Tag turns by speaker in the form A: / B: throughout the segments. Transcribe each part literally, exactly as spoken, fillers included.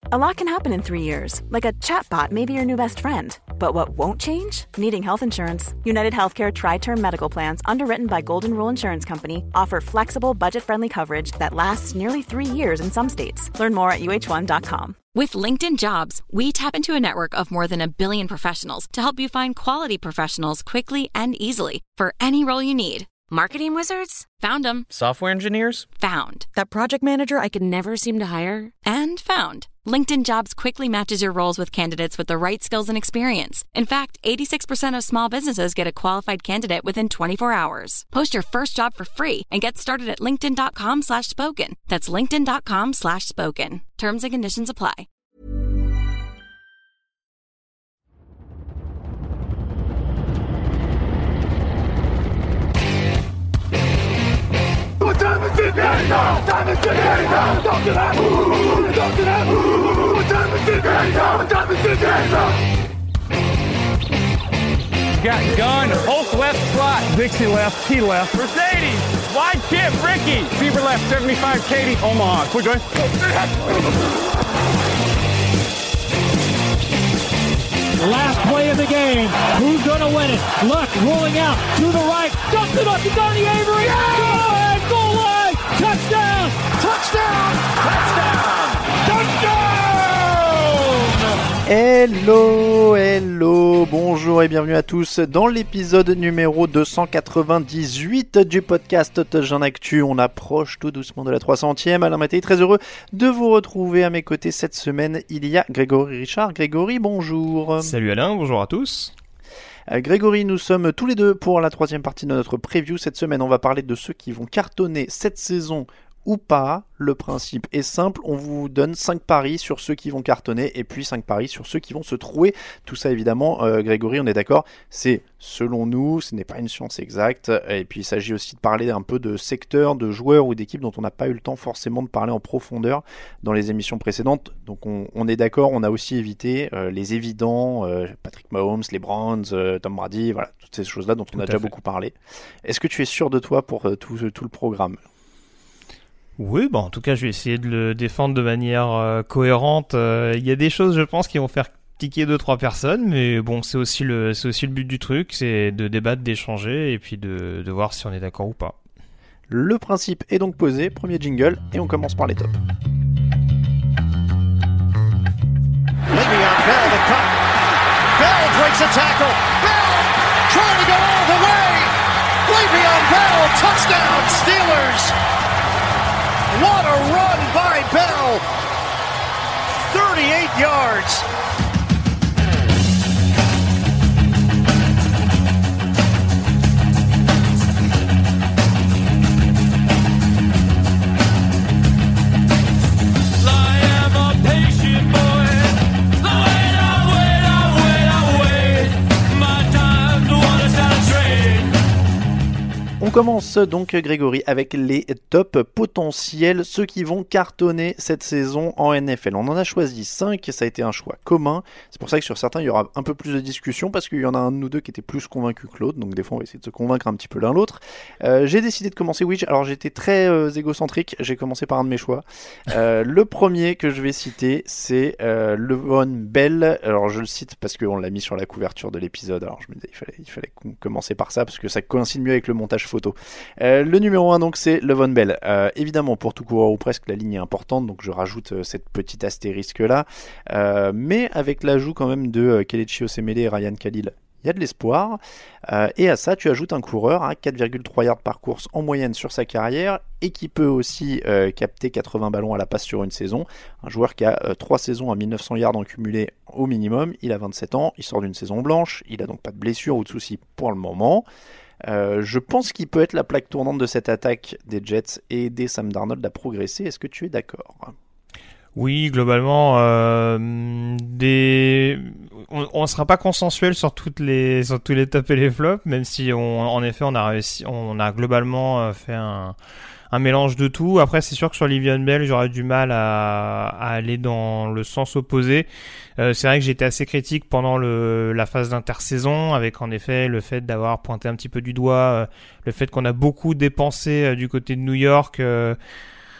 A: A lot can happen in three years, like a chatbot may be your new best friend. But what won't change? Needing health insurance. United Healthcare Tri-Term Medical Plans, underwritten by Golden Rule Insurance Company, offer flexible, budget-friendly coverage that lasts nearly three years in some states. Learn more at U H one dot com.
B: With LinkedIn Jobs, we tap into a network of more than a billion professionals to help you find quality professionals quickly and easily for any role you need. Marketing wizards? Found them.
C: Software engineers?
B: Found. That project manager I could never seem to hire? And found. LinkedIn Jobs quickly matches your roles with candidates with the right skills and experience. In fact, eighty-six percent of small businesses get a qualified candidate within twenty-four hours. Post your first job for free and get started at linkedin.com slash spoken. That's linkedin.com slash spoken. Terms and conditions apply.
D: What time is it now? What time is it now? Talk to that. Talk to that. What time is it now? What time is it now?
E: Got gun, Hulk left slot,
F: Dixie left, T left,
E: Mercedes, wide chip, Ricky, Fever left, seventy-five, Katie, Omaha. Quick going.
G: Last play of the game. Who's going to win it? Luck rolling out to the right. Dumps it up to Donnie Avery. Yeah! Goal line. Touchdown. Touchdown. Touchdown. Touchdown.
H: Hello, hello, bonjour et bienvenue à tous dans l'épisode numéro deux cent quatre-vingt-dix-huit du podcast Touchdown Actu. On approche tout doucement de la trois centième. Alain Mattei, très heureux de vous retrouver à mes côtés cette semaine. Il y a Grégory Richard. Grégory, bonjour.
C: Salut Alain, bonjour à tous.
H: Euh, Grégory, nous sommes tous les deux pour la troisième partie de notre preview. Cette semaine, on va parler de ceux qui vont cartonner cette saison ou pas. Le principe est simple, on vous donne cinq paris sur ceux qui vont cartonner et puis cinq paris sur ceux qui vont se trouer. Tout ça évidemment, euh, Grégory, on est d'accord, c'est selon nous, ce n'est pas une science exacte, et puis il s'agit aussi de parler un peu de secteurs, de joueurs ou d'équipes dont on n'a pas eu le temps forcément de parler en profondeur dans les émissions précédentes. Donc on, on est d'accord, on a aussi évité euh, les évidents, euh, Patrick Mahomes, les Browns, euh, Tom Brady, voilà, toutes ces choses-là dont on tout a déjà fait. beaucoup parlé. Est-ce que tu es sûr de toi pour euh, tout, tout le programme ?
C: Oui, bon, en tout cas, je vais essayer de le défendre de manière euh, cohérente. Il euh, y a des choses, je pense, qui vont faire tiquer deux, trois personnes, mais bon, c'est aussi le, c'est aussi le but du truc, c'est de débattre, d'échanger, et puis de, de voir si on est d'accord ou pas.
H: Le principe est donc posé, premier jingle, et on commence par les tops.
I: Le'Veon Bell, the cut. Bell breaks a tackle. Bell trying to go all the way. Le'Veon Bell, touchdown, Steelers. What a run by Bell! thirty-eight yards.
H: On commence donc, Grégory, avec les tops potentiels, ceux qui vont cartonner cette saison en N F L. On en a choisi cinq, ça a été un choix commun. C'est pour ça que sur certains, il y aura un peu plus de discussion, parce qu'il y en a un de nous deux qui était plus convaincu que l'autre, donc des fois on va essayer de se convaincre un petit peu l'un l'autre. Euh, j'ai décidé de commencer, oui, alors j'étais très euh, égocentrique, j'ai commencé par un de mes choix. Euh, le premier que je vais citer, c'est euh, Le'Veon Bell. Alors je le cite parce qu'on l'a mis sur la couverture de l'épisode, alors je me disais il fallait, il fallait commencer par ça, parce que ça coïncide mieux avec le montage photo. Euh, le numéro un donc c'est Le'Veon Bell. Euh, évidemment pour tout coureur ou presque la ligne est importante, donc je rajoute euh, cette petite astérisque là, euh, mais avec l'ajout quand même de euh, Kelechi Osemele et Ryan Khalil, il y a de l'espoir, euh, et à ça tu ajoutes un coureur à quatre virgule trois yards par course en moyenne sur sa carrière et qui peut aussi euh, capter quatre-vingts ballons à la passe sur une saison. Un joueur qui a euh, trois saisons à mille neuf cents yards en cumulé au minimum, il a vingt-sept ans, il sort d'une saison blanche, il a donc pas de blessure ou de soucis pour le moment. Euh, je pense qu'il peut être la plaque tournante de cette attaque des Jets et aider Sam Darnold à progresser. Est-ce que tu es d'accord ?
C: Oui, globalement, euh, des... on ne sera pas consensuel sur toutes les sur tous les tops et les flops, même si on, en effet on a réussi, on a globalement fait un un mélange de tout. Après, c'est sûr que sur Le'Veon Bell, j'aurais du mal à, à aller dans le sens opposé. Euh, c'est vrai que j'étais assez critique pendant le, la phase d'intersaison, avec en effet le fait d'avoir pointé un petit peu du doigt, euh, le fait qu'on a beaucoup dépensé euh, du côté de New York. Euh,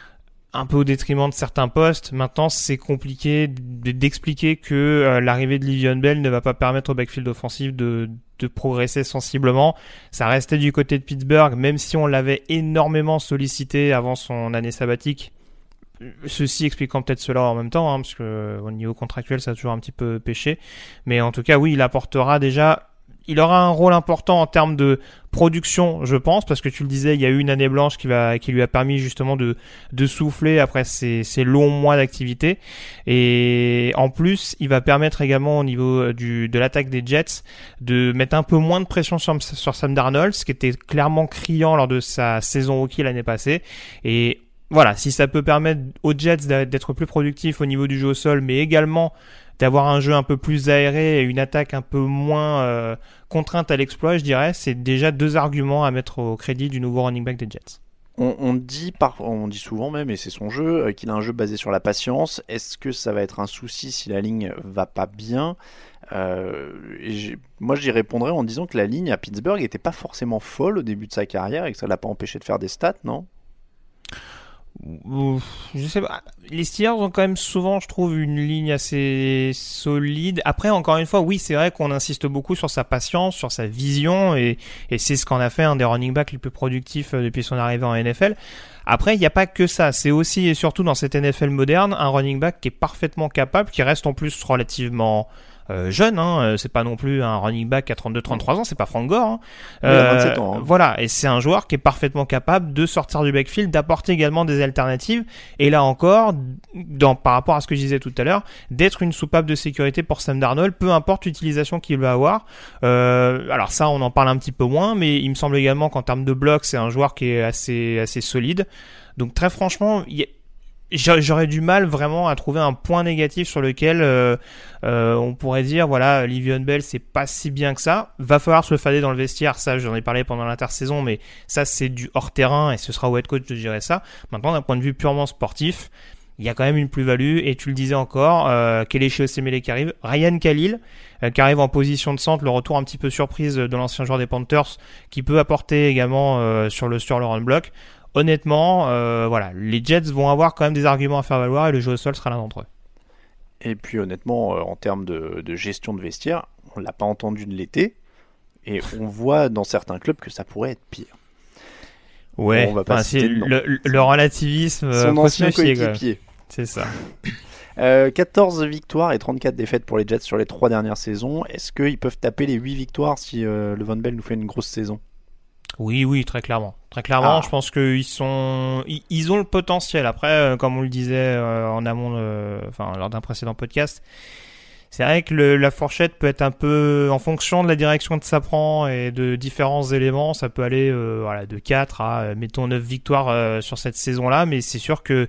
C: un peu au détriment de certains postes. Maintenant, c'est compliqué d'expliquer que euh, l'arrivée de Le'Veon Bell ne va pas permettre au backfield offensif de, de progresser sensiblement. Ça restait du côté de Pittsburgh, même si on l'avait énormément sollicité avant son année sabbatique. Ceci expliquant peut-être cela en même temps, hein, parce que au niveau contractuel, ça a toujours un petit peu pêché. Mais en tout cas, oui, il apportera déjà... Il aura un rôle important en termes de production, je pense, parce que tu le disais, il y a eu une année blanche qui, va, qui lui a permis justement de, de souffler après ces, ces longs mois d'activité. Et en plus, il va permettre également au niveau du, de l'attaque des Jets de mettre un peu moins de pression sur, sur Sam Darnold, ce qui était clairement criant lors de sa saison rookie l'année passée. Et voilà, si ça peut permettre aux Jets d'être plus productifs au niveau du jeu au sol, mais également d'avoir un jeu un peu plus aéré et une attaque un peu moins euh, contrainte à l'exploit, je dirais, c'est déjà deux arguments à mettre au crédit du nouveau running back des Jets.
H: On, on, dit par, on dit souvent même, et c'est son jeu, euh, qu'il a un jeu basé sur la patience. Est-ce que ça va être un souci si la ligne va pas bien ? euh, et Moi, j'y répondrais en disant que la ligne à Pittsburgh n'était pas forcément folle au début de sa carrière et que ça ne l'a pas empêché de faire des stats, non ?
C: Je sais pas. Les Steelers ont quand même souvent, je trouve, une ligne assez solide. Après, encore une fois, oui, c'est vrai qu'on insiste beaucoup sur sa patience, sur sa vision, et, et c'est ce qu'en a fait un des running backs les plus productifs depuis son arrivée en N F L. Après, il n'y a pas que ça. C'est aussi et surtout dans cette N F L moderne, un running back qui est parfaitement capable, qui reste en plus relativement Euh, jeune, hein, c'est pas non plus un running back à trente-deux trente-trois ans, c'est pas Frank Gore. Hein.
H: Euh, vingt-sept ans. Hein.
C: Voilà, et c'est un joueur qui est parfaitement capable de sortir du backfield, d'apporter également des alternatives, et là encore, dans, par rapport à ce que je disais tout à l'heure, d'être une soupape de sécurité pour Sam Darnold, peu importe l'utilisation qu'il va avoir. Euh, alors ça, on en parle un petit peu moins, mais il me semble également qu'en termes de bloc, c'est un joueur qui est assez, assez solide. Donc très franchement, il y a j'aurais du mal vraiment à trouver un point négatif sur lequel euh, euh, on pourrait dire voilà, Le'Veon Bell c'est pas si bien que ça, va falloir se le fader dans le vestiaire, ça j'en ai parlé pendant l'intersaison, mais ça c'est du hors terrain et ce sera au head coach de gérer ça. Maintenant d'un point de vue purement sportif, il y a quand même une plus-value, et tu le disais encore, euh, Kelechi Osemele qui arrive, Ryan Khalil euh, qui arrive en position de centre, le retour un petit peu surprise de l'ancien joueur des Panthers qui peut apporter également euh, sur le sur le run block. Honnêtement, euh, voilà, les Jets vont avoir quand même des arguments à faire valoir et le jeu au sol sera l'un d'entre eux.
H: Et puis honnêtement, euh, en termes de, de gestion de vestiaire, on l'a pas entendu de l'été, et on voit dans certains clubs que ça pourrait être pire.
C: Ouais,
H: bon, on va pas
C: enfin,
H: citer
C: c'est
H: de nom.
C: le, le relativisme.
H: Son
C: euh,
H: ancien
C: méfier,
H: coéquipier.
C: C'est ça.
H: Euh, quatorze victoires et trente-quatre défaites pour les Jets sur les trois dernières saisons. Est-ce qu'ils peuvent taper les huit victoires si euh, Le'Veon Bell nous fait une grosse saison ?
C: Oui, oui, très clairement. Très clairement,
H: Ah.
C: je pense qu'ils sont, ils, ils ont le potentiel. Après, euh, comme on le disait euh, en amont, euh, enfin lors d'un précédent podcast, c'est vrai que le, la fourchette peut être un peu, en fonction de la direction que ça prend et de différents éléments, ça peut aller euh, voilà, de quatre à, euh, mettons, neuf victoires euh, sur cette saison-là, mais c'est sûr que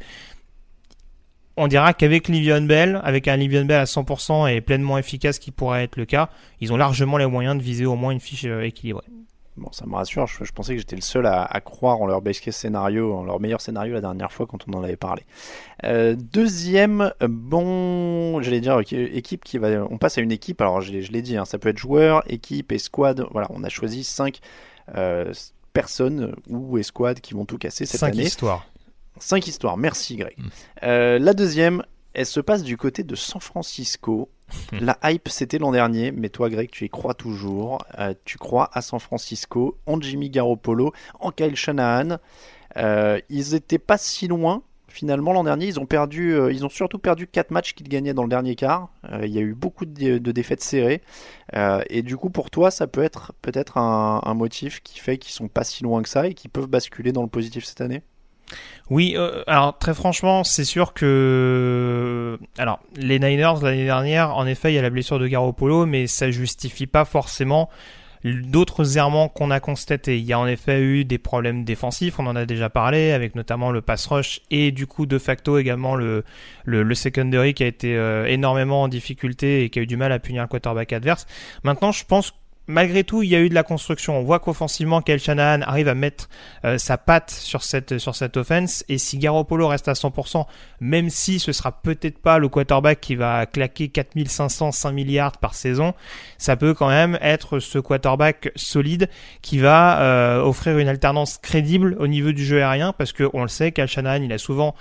C: on dira qu'avec Le'Veon Bell, avec un Le'Veon Bell à cent pour cent et pleinement efficace qui pourrait être le cas, ils ont largement les moyens de viser au moins une fiche euh, équilibrée.
H: Bon, ça me rassure, je, je pensais que j'étais le seul à, à croire en leur best case scénario, en leur meilleur scénario la dernière fois quand on en avait parlé. Euh, deuxième, bon, j'allais dire, équipe qui va, on passe à une équipe, alors je, je l'ai dit, hein, ça peut être joueur, équipe et squad, voilà, on a choisi cinq euh, personnes ou escouades qui vont tout casser cette
C: Cinq
H: année.
C: histoires.
H: Cinq histoires, merci Greg.
C: Mm.
H: Euh, la deuxième, elle se passe du côté de San Francisco. La hype, c'était l'an dernier, mais toi, Greg, tu y crois toujours. Euh, tu crois à San Francisco, en Jimmy Garoppolo, en Kyle Shanahan. Euh, ils étaient pas si loin, finalement, l'an dernier. Ils ont perdu, euh, ils ont surtout perdu quatre matchs qu'ils gagnaient dans le dernier quart. Euh, il y a eu beaucoup de, de défaites serrées. Euh, et du coup, pour toi, ça peut être peut-être un, un motif qui fait qu'ils sont pas si loin que ça et qu'ils peuvent basculer dans le positif cette année.
C: Oui, euh, alors très franchement, c'est sûr que alors les Niners l'année dernière, en effet, il y a la blessure de Garoppolo, mais ça justifie pas forcément d'autres errements qu'on a constatés. Il y a en effet eu des problèmes défensifs, on en a déjà parlé, avec notamment le pass rush et du coup de facto également le le, le secondary qui a été euh, énormément en difficulté et qui a eu du mal à punir le quarterback adverse. Maintenant, je pense malgré tout, il y a eu de la construction. On voit qu'offensivement, Kyle Shanahan arrive à mettre euh, sa patte sur cette, sur cette offense. Et si Garoppolo reste à cent pour cent, même si ce sera peut-être pas le quarterback qui va claquer quatre mille cinq cents, cinq milliards par saison, ça peut quand même être ce quarterback solide qui va euh, offrir une alternance crédible au niveau du jeu aérien. Parce qu'on le sait, Kyle Shanahan, il a souvent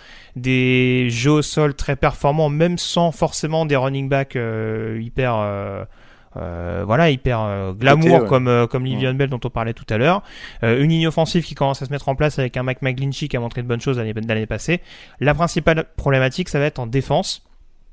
C: des jeux au sol très performants, même sans forcément des running backs euh, hyper... Euh, Euh, voilà, hyper euh, glamour Côté, ouais. comme euh, comme Le'Veon ouais. Bell dont on parlait tout à l'heure, euh, une ligne offensive qui commence à se mettre en place avec un Mike McGlinchey qui a montré de bonnes choses l'année, l'année passée. La principale problématique, ça va être en défense.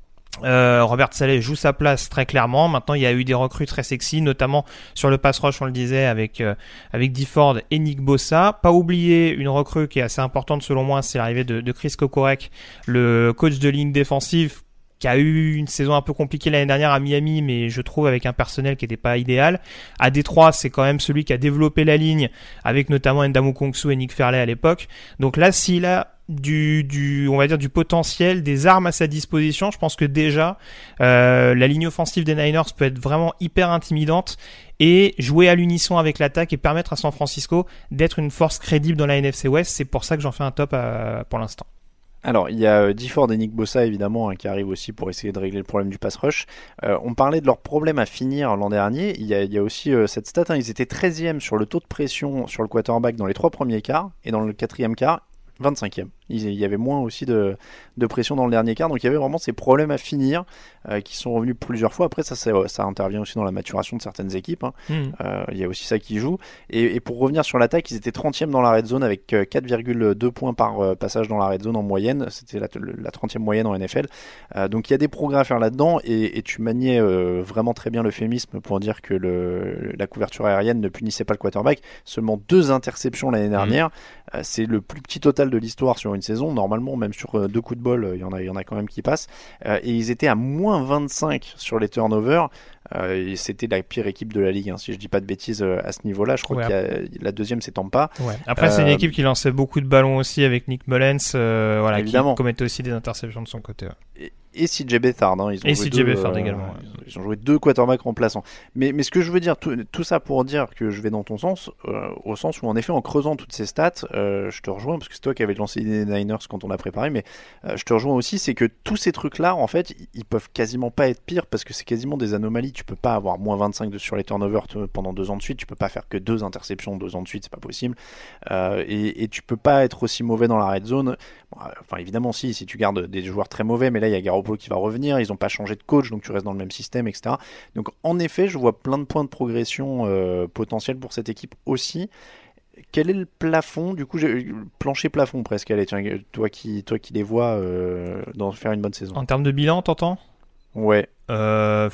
C: Euh, Robert Saleh joue sa place très clairement. Maintenant, il y a eu des recrues très sexy, notamment sur le pass rush, on le disait, avec euh, avec Dee Ford et Nick Bosa. Pas oublier une recrue qui est assez importante selon moi, c'est l'arrivée de, de Chris Kokorek, le coach de ligne défensive, qui a eu une saison un peu compliquée l'année dernière à Miami, mais je trouve avec un personnel qui n'était pas idéal. À Détroit, c'est quand même celui qui a développé la ligne, avec notamment Ndamu Kongsu et Nick Fairley à l'époque. Donc là, s'il a du, du, on va dire du potentiel, des armes à sa disposition, je pense que déjà euh, la ligne offensive des Niners peut être vraiment hyper intimidante et jouer à l'unisson avec l'attaque et permettre à San Francisco d'être une force crédible dans la N F C West. C'est pour ça que j'en fais un top à, pour l'instant.
H: Alors, il y a Dee Ford et Nick Bosa, évidemment, hein, qui arrivent aussi pour essayer de régler le problème du pass rush. Euh, on parlait de leur problème à finir l'an dernier. Il y a, il y a aussi euh, cette stat, hein, ils étaient treizième sur le taux de pression sur le quarterback dans les trois premiers quarts, et dans le quatrième quart, vingt-cinquième. Il y avait moins aussi de, de pression dans le dernier quart, donc il y avait vraiment ces problèmes à finir euh, qui sont revenus plusieurs fois. Après, ça, ça intervient aussi dans la maturation de certaines équipes. Hein. Mmh. Euh, il y a aussi ça qui joue. Et, et pour revenir sur l'attaque, ils étaient trentième dans la red zone avec quatre virgule deux points par euh, passage dans la red zone en moyenne. C'était la, la trentième moyenne en N F L. Euh, donc il y a des progrès à faire là-dedans, et, et tu maniais euh, vraiment très bien l'euphémisme pour dire que le, la couverture aérienne ne punissait pas le quarterback. Seulement deux interceptions l'année dernière. Mmh. Euh, c'est le plus petit total de l'histoire sur une saison. Normalement, même sur deux coups de bol, il y en a, il y en a quand même qui passent. Euh, et ils étaient à moins vingt-cinq sur les turnovers. Euh, et c'était la pire équipe de la ligue, hein, si je dis pas de bêtises euh, à ce niveau-là. Je crois ouais. qu'il y a, la deuxième, c'est Tampa.
C: Ouais. Après, euh, c'est une équipe qui lançait beaucoup de ballons aussi avec Nick Mullens, euh, voilà, qui commettait aussi des interceptions de son côté. Ouais.
H: Et, et C J Beathard, hein, ils ont
C: et
H: joué
C: C J
H: deux,
C: Beathard
H: euh,
C: également. Ouais.
H: Ils ont joué deux quarterbacks remplaçants. Mais, mais ce que je veux dire, tout, tout ça pour dire que je vais dans ton sens, euh, au sens où en effet, en creusant toutes ces stats, euh, je te rejoins, parce que c'est toi qui avais lancé les Niners quand on a préparé, mais euh, je te rejoins aussi, c'est que tous ces trucs-là, en fait, ils peuvent quasiment pas être pires, parce que c'est quasiment des anomalies. Tu peux pas avoir moins vingt-cinq de, sur les turnovers pendant deux ans de suite, tu peux pas faire que deux interceptions deux ans de suite, c'est pas possible. Euh, et, et tu peux pas être aussi mauvais dans la red zone. Bon, enfin, évidemment, si, si tu gardes des joueurs très mauvais, mais là, il y a Garoppolo qui va revenir, ils ont pas changé de coach, donc tu restes dans le même système, et cetera. Donc, en effet, je vois plein de points de progression euh, potentiels pour cette équipe aussi. Quel est le plafond, du coup, j'ai, plancher plafond presque, allez, tiens, toi qui, toi qui les vois euh, dans, faire une bonne saison.
C: En termes de bilan, t'entends ?
H: Ouais.
C: Euh...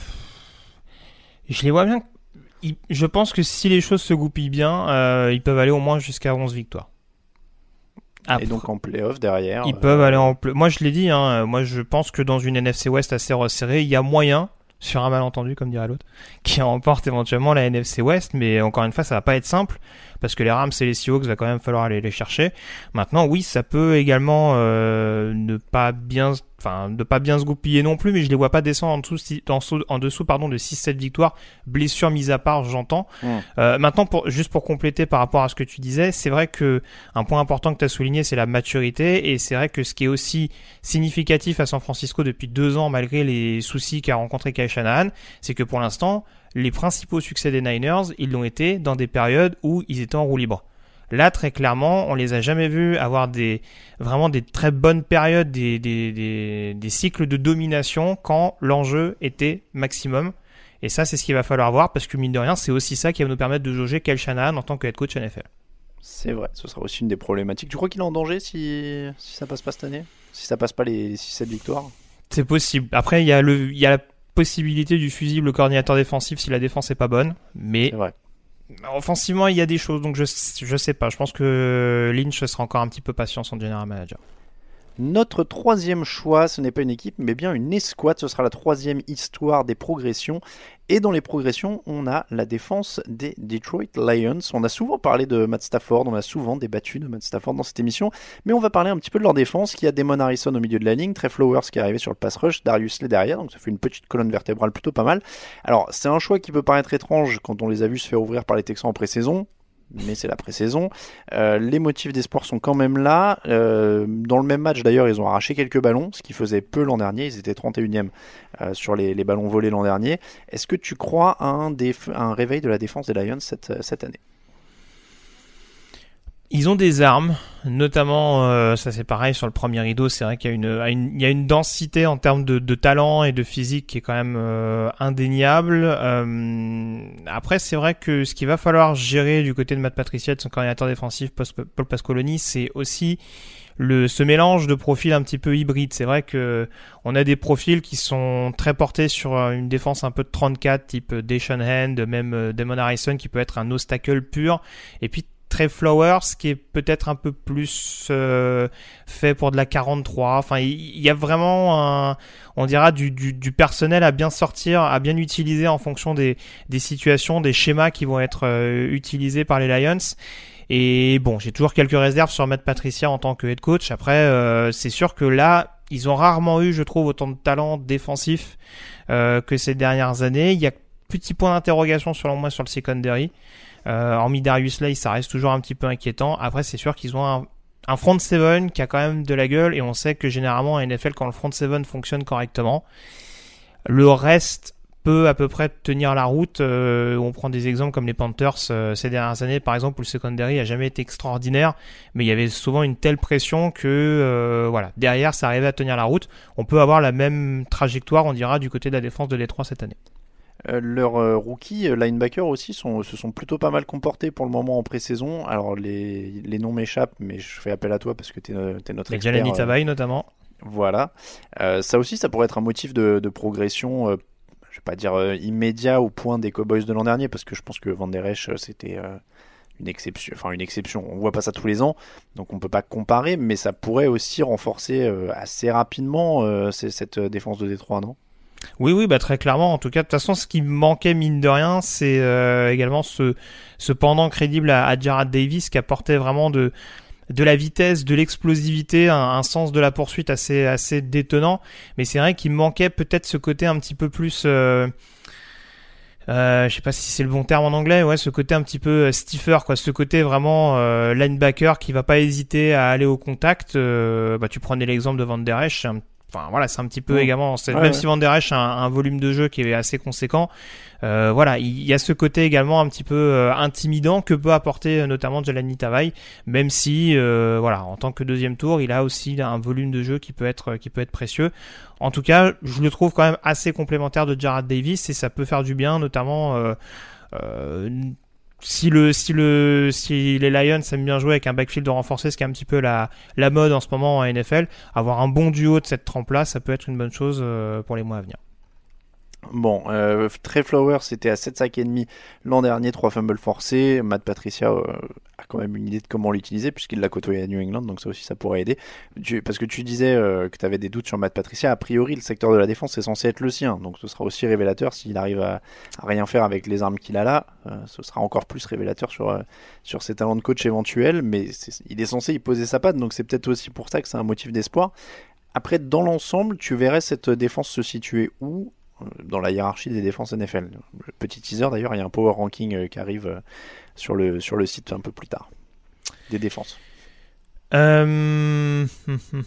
C: Je les vois bien. Je pense que si les choses se goupillent bien, euh, ils peuvent aller au moins jusqu'à onze victoires.
H: Après, et donc en play-off derrière.
C: Ils
H: euh...
C: peuvent aller en play. Moi je l'ai dit, hein, moi je pense que dans une N F C West assez resserrée, il y a moyen, sur un malentendu comme dirait l'autre, qui remporte éventuellement la N F C West, mais encore une fois ça va pas être simple, parce que les Rams et les Seahawks va quand même falloir aller les chercher. Maintenant oui, ça peut également euh, ne pas bien, enfin ne pas bien se goupiller non plus, mais je les vois pas descendre en dessous, en dessous, en dessous pardon, de six sept victoires, blessures mises à part, j'entends. Mmh. Euh, maintenant, pour, juste pour compléter par rapport à ce que tu disais, c'est vrai que un point important que tu as souligné, c'est la maturité, et c'est vrai que ce qui est aussi significatif à San Francisco depuis deux ans, malgré les soucis qu'a rencontré Kyle Shanahan, c'est que pour l'instant, les principaux succès des Niners, ils l'ont été dans des périodes où ils étaient en roue libre. Là, très clairement, on les a jamais vus avoir des vraiment des très bonnes périodes, des, des, des, des cycles de domination quand l'enjeu était maximum. Et ça, c'est ce qu'il va falloir voir, parce que mine de rien, c'est aussi ça qui va nous permettre de jauger Kyle Shanahan en tant que head coach N F L.
H: C'est vrai, ce sera aussi une des problématiques. Tu crois qu'il est en danger si, si ça passe pas cette année ? Si ça passe pas les six sept victoires ?
C: C'est possible. Après, il y a le, il y a la possibilité du fusible coordinateur défensif si la défense est pas bonne, mais
H: c'est vrai.
C: Offensivement il y a des choses, donc je je sais pas, je pense que Lynch sera encore un petit peu patient, son general manager.
H: Notre troisième choix, ce n'est pas une équipe, mais bien une escouade. Ce sera la troisième histoire des progressions. Et dans les progressions, on a la défense des Detroit Lions. On a souvent parlé de Matt Stafford, on a souvent débattu de Matt Stafford dans cette émission, mais on va parler un petit peu de leur défense, qui a Damon Harrison au milieu de la ligne, Trey Flowers qui est arrivé sur le pass rush, Darius Slay derrière, donc ça fait une petite colonne vertébrale plutôt pas mal. Alors, c'est un choix qui peut paraître étrange quand on les a vus se faire ouvrir par les Texans en pré-saison, mais c'est la pré-saison. Euh, les motifs d'espoir sont quand même là. Euh, dans le même match d'ailleurs, ils ont arraché quelques ballons, ce qui faisait peu l'an dernier. Ils étaient trente et unième euh, sur les, les ballons volés l'an dernier. Est-ce que tu crois à un, déf- un réveil de la défense des Lions cette, cette année ?
C: Ils ont des armes, notamment, euh, ça c'est pareil sur le premier rideau, c'est vrai qu'il y a une, une, il y a une densité en termes de, de talent et de physique qui est quand même euh, indéniable. Euh, après, c'est vrai que ce qu'il va falloir gérer du côté de Matt Patricia, de son coordinateur défensif, Paul Pasqualoni, c'est aussi le, ce mélange de profils un petit peu hybride. C'est vrai que on a des profils qui sont très portés sur une défense un peu de trente-quatre, type Deshaun Hand, même Damon Harrison qui peut être un nose tackle pur, et puis Trey Flowers qui est peut-être un peu plus euh, fait pour de la quarante-trois. Enfin, il y, y a vraiment un, on dira du, du, du personnel à bien sortir, à bien utiliser en fonction des, des situations, des schémas qui vont être euh, utilisés par les Lions. Et bon, j'ai toujours quelques réserves sur Matt Patricia en tant que head coach. Après, euh, c'est sûr que là, ils ont rarement eu, je trouve, autant de talent défensif euh, que ces dernières années. Il y a petit point d'interrogation selon moi sur le secondary. Euh, hormis Darius Slay, ça reste toujours un petit peu inquiétant. Après, c'est sûr qu'ils ont un, un front seven qui a quand même de la gueule, et on sait que généralement en N F L, quand le front seven fonctionne correctement, le reste peut à peu près tenir la route. Euh, on prend des exemples comme les Panthers euh, ces dernières années, par exemple, où le secondary a jamais été extraordinaire, mais il y avait souvent une telle pression que euh, voilà, derrière, ça arrivait à tenir la route. On peut avoir la même trajectoire, on dira, du côté de la défense de Détroit cette année.
H: Euh, leurs euh, rookies euh, linebackers aussi sont, se sont plutôt pas mal comportés pour le moment en pré-saison. Alors les, les noms m'échappent, mais je fais appel à toi parce que tu es notre
C: et
H: expert.
C: Jalani
H: euh,
C: Tavai notamment.
H: Voilà. Euh, ça aussi, ça pourrait être un motif de, de progression, euh, je vais pas dire euh, immédiat au point des Cowboys de l'an dernier, parce que je pense que Van Der Esch, c'était euh, une exception. Enfin une exception. On voit pas ça tous les ans, donc on peut pas comparer, mais ça pourrait aussi renforcer euh, assez rapidement euh, cette défense de Détroit, non ?
C: Oui, oui, bah très clairement. En tout cas, de toute façon, ce qui manquait mine de rien, c'est euh, également ce, ce pendant crédible à, à Jarrad Davis qui apportait vraiment de, de la vitesse, de l'explosivité, un, un sens de la poursuite assez, assez détonnant. Mais c'est vrai qu'il manquait peut-être ce côté un petit peu plus, euh, euh, je sais pas si c'est le bon terme en anglais, ouais, ce côté un petit peu stiffer, quoi, ce côté vraiment euh, linebacker qui va pas hésiter à aller au contact. Euh, bah tu prenais l'exemple de Van Der Esch, c'est un Enfin voilà, c'est un petit peu mmh. également, c'est, ouais, même ouais. si Van Der Esch a un, un volume de jeu qui est assez conséquent, euh, voilà, il y a ce côté également un petit peu euh, intimidant que peut apporter euh, notamment Jalani Tavai, même si euh, voilà, en tant que deuxième tour, il a aussi un volume de jeu qui peut être qui peut être précieux. En tout cas, je le trouve quand même assez complémentaire de Jarrad Davis et ça peut faire du bien, notamment euh, euh, Si le si le si les Lions aiment bien jouer avec un backfield renforcé, ce qui est un petit peu la la mode en ce moment en N F L, avoir un bon duo de cette trempe-là, ça peut être une bonne chose euh, pour les mois à venir.
H: Bon, euh, Trey Flowers c'était à sept sacs et demi l'an dernier, trois fumbles forcés. Matt Patricia euh, a quand même une idée de comment l'utiliser puisqu'il l'a côtoyé à New England, donc ça aussi ça pourrait aider. Tu, parce que tu disais euh, que tu avais des doutes sur Matt Patricia, a priori le secteur de la défense est censé être le sien, donc ce sera aussi révélateur s'il arrive à, à rien faire avec les armes qu'il a là. Euh, ce sera encore plus révélateur sur, euh, sur ses talents de coach éventuels, mais c'est, il est censé y poser sa patte, donc c'est peut-être aussi pour ça que c'est un motif d'espoir. Après, dans l'ensemble, tu verrais cette défense se situer où dans la hiérarchie des défenses N F L? Petit teaser d'ailleurs, il y a un power ranking qui arrive sur le, sur le site un peu plus tard des défenses.
C: Euh...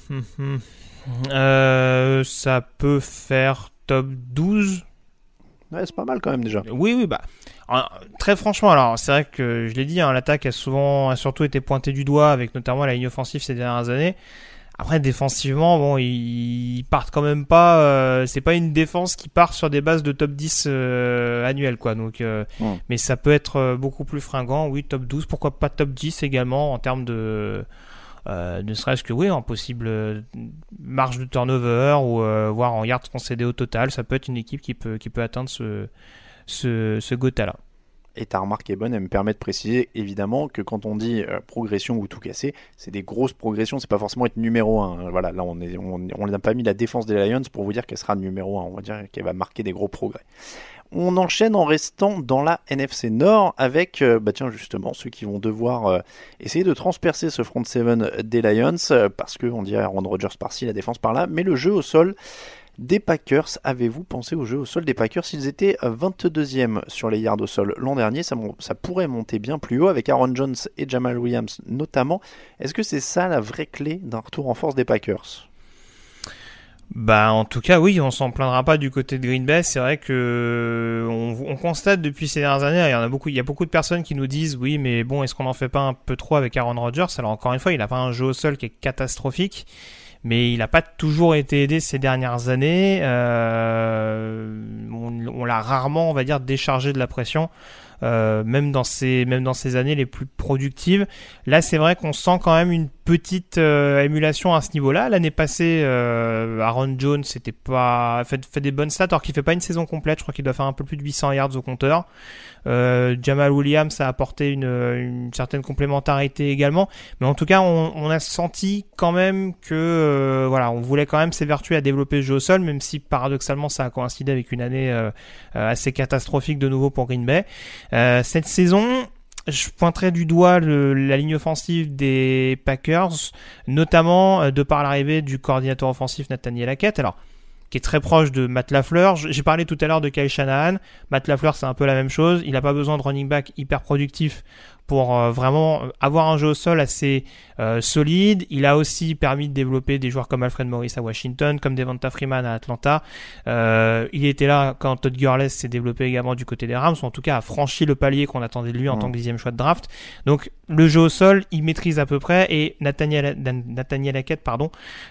C: euh, ça peut faire top douze.
H: Ouais, c'est pas mal quand même déjà.
C: Oui, oui, bah très franchement, alors c'est vrai que je l'ai dit, hein, l'attaque a souvent, a surtout été pointée du doigt avec notamment la ligne offensive ces dernières années. Après, défensivement, bon, ils partent quand même pas. Euh, c'est pas une défense qui part sur des bases de top dix euh, annuel, quoi. Donc, euh, mmh. mais ça peut être beaucoup plus fringant. Oui, top douze, pourquoi pas top dix également en termes de, euh, ne serait-ce que oui, en possible marge de turnover ou euh, voire en yards concédés au total. Ça peut être une équipe qui peut qui peut atteindre ce ce ce quota-là.
H: Et ta remarque est bonne, elle me permet de préciser évidemment que quand on dit euh, progression ou tout casser, c'est des grosses progressions, c'est pas forcément être numéro un. Voilà, là on est, on, on n'a pas mis la défense des Lions pour vous dire qu'elle sera numéro un, on va dire qu'elle va marquer des gros progrès. On enchaîne en restant dans la N F C Nord avec, euh, bah tiens justement, ceux qui vont devoir euh, essayer de transpercer ce front seven des Lions, euh, parce qu'on dirait Aaron Rodgers par-ci, la défense par-là, mais le jeu au sol des Packers, avez-vous pensé au jeu au sol des Packers? Ils étaient vingt-deuxième sur les yards au sol l'an dernier, ça, ça pourrait monter bien plus haut avec Aaron Jones et Jamal Williams notamment. Est-ce que c'est ça la vraie clé d'un retour en force des Packers?
C: Bah en tout cas oui, on s'en plaindra pas du côté de Green Bay. C'est vrai que on, on constate depuis ces dernières années, il y en a beaucoup, il y a beaucoup de personnes qui nous disent oui mais bon est-ce qu'on en fait pas un peu trop avec Aaron Rodgers? Alors encore une fois, il a pas un jeu au sol qui est catastrophique, mais il n'a pas toujours été aidé ces dernières années. Euh, on, on l'a rarement, on va dire, déchargé de la pression, euh, même dans ces, même dans ces années les plus productives. Là, c'est vrai qu'on sent quand même une petite euh, émulation à ce niveau-là. L'année passée, euh, Aaron Jones c'était pas fait, fait des bonnes stats, alors qu'il fait pas une saison complète. Je crois qu'il doit faire un peu plus de huit cents yards au compteur. Euh, Jamal Williams a apporté une, une certaine complémentarité également, mais en tout cas on, on a senti quand même que euh, voilà, on voulait quand même s'évertuer à développer le jeu au sol, même si paradoxalement ça a coïncidé avec une année euh, assez catastrophique de nouveau pour Green Bay. Euh, cette saison, je pointerai du doigt le, la ligne offensive des Packers, notamment euh, de par l'arrivée du coordinateur offensif Nathaniel Hackett. Alors qui est très proche de Matt LaFleur. J'ai parlé tout à l'heure de Kyle Shanahan. Matt LaFleur, c'est un peu la même chose. Il n'a pas besoin de running back hyper productif pour euh, vraiment avoir un jeu au sol assez euh, solide. Il a aussi permis de développer des joueurs comme Alfred Morris à Washington, comme Devonta Freeman à Atlanta. Euh, il était là quand Todd Gurley s'est développé également du côté des Rams, ou en tout cas a franchi le palier qu'on attendait de lui en mmh. tant que dixième choix de draft. Donc le jeu au sol, il maîtrise à peu près. Et Nathaniel, Nathaniel Hackett, pardon,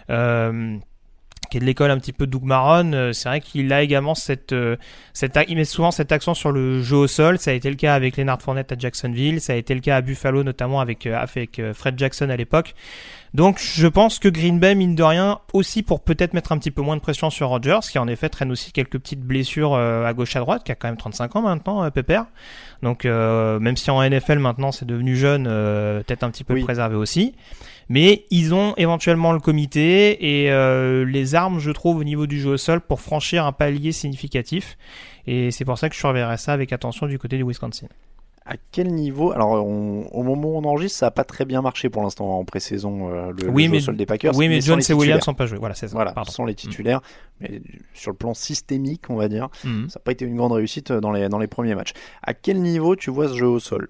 C: euh, qui est de l'école un petit peu Doug Marrone, euh, c'est vrai qu'il a également cette, euh, cette, il met souvent cet accent sur le jeu au sol. Ça a été le cas avec Leonard Fournette à Jacksonville, ça a été le cas à Buffalo notamment avec, euh, avec euh, Fred Jackson à l'époque. Donc je pense que Green Bay, mine de rien, aussi pour peut-être mettre un petit peu moins de pression sur Rodgers, qui en effet traîne aussi quelques petites blessures euh, à gauche à droite, qui a quand même trente-cinq ans maintenant, euh, Pépère. Donc euh, même si en N F L maintenant c'est devenu jeune, euh, peut-être un petit peu oui. préservé aussi. Mais ils ont éventuellement le comité et euh, les armes, je trouve, au niveau du jeu au sol pour franchir un palier significatif. Et c'est pour ça que je surveillerai ça avec attention du côté du Wisconsin.
H: À quel niveau? Alors, on, au moment où on enregistre, ça n'a pas très bien marché pour l'instant en pré-saison, euh, le,
C: oui,
H: le
C: mais,
H: jeu au sol des Packers.
C: Oui, mais, mais Jones et Williams ne sont pas joués. Voilà, c'est ça.
H: Voilà,
C: Pardon.
H: sans les titulaires. Mmh. Mais sur le plan systémique, on va dire, mmh. ça n'a pas été une grande réussite dans les, dans les premiers matchs. À quel niveau tu vois ce jeu au sol?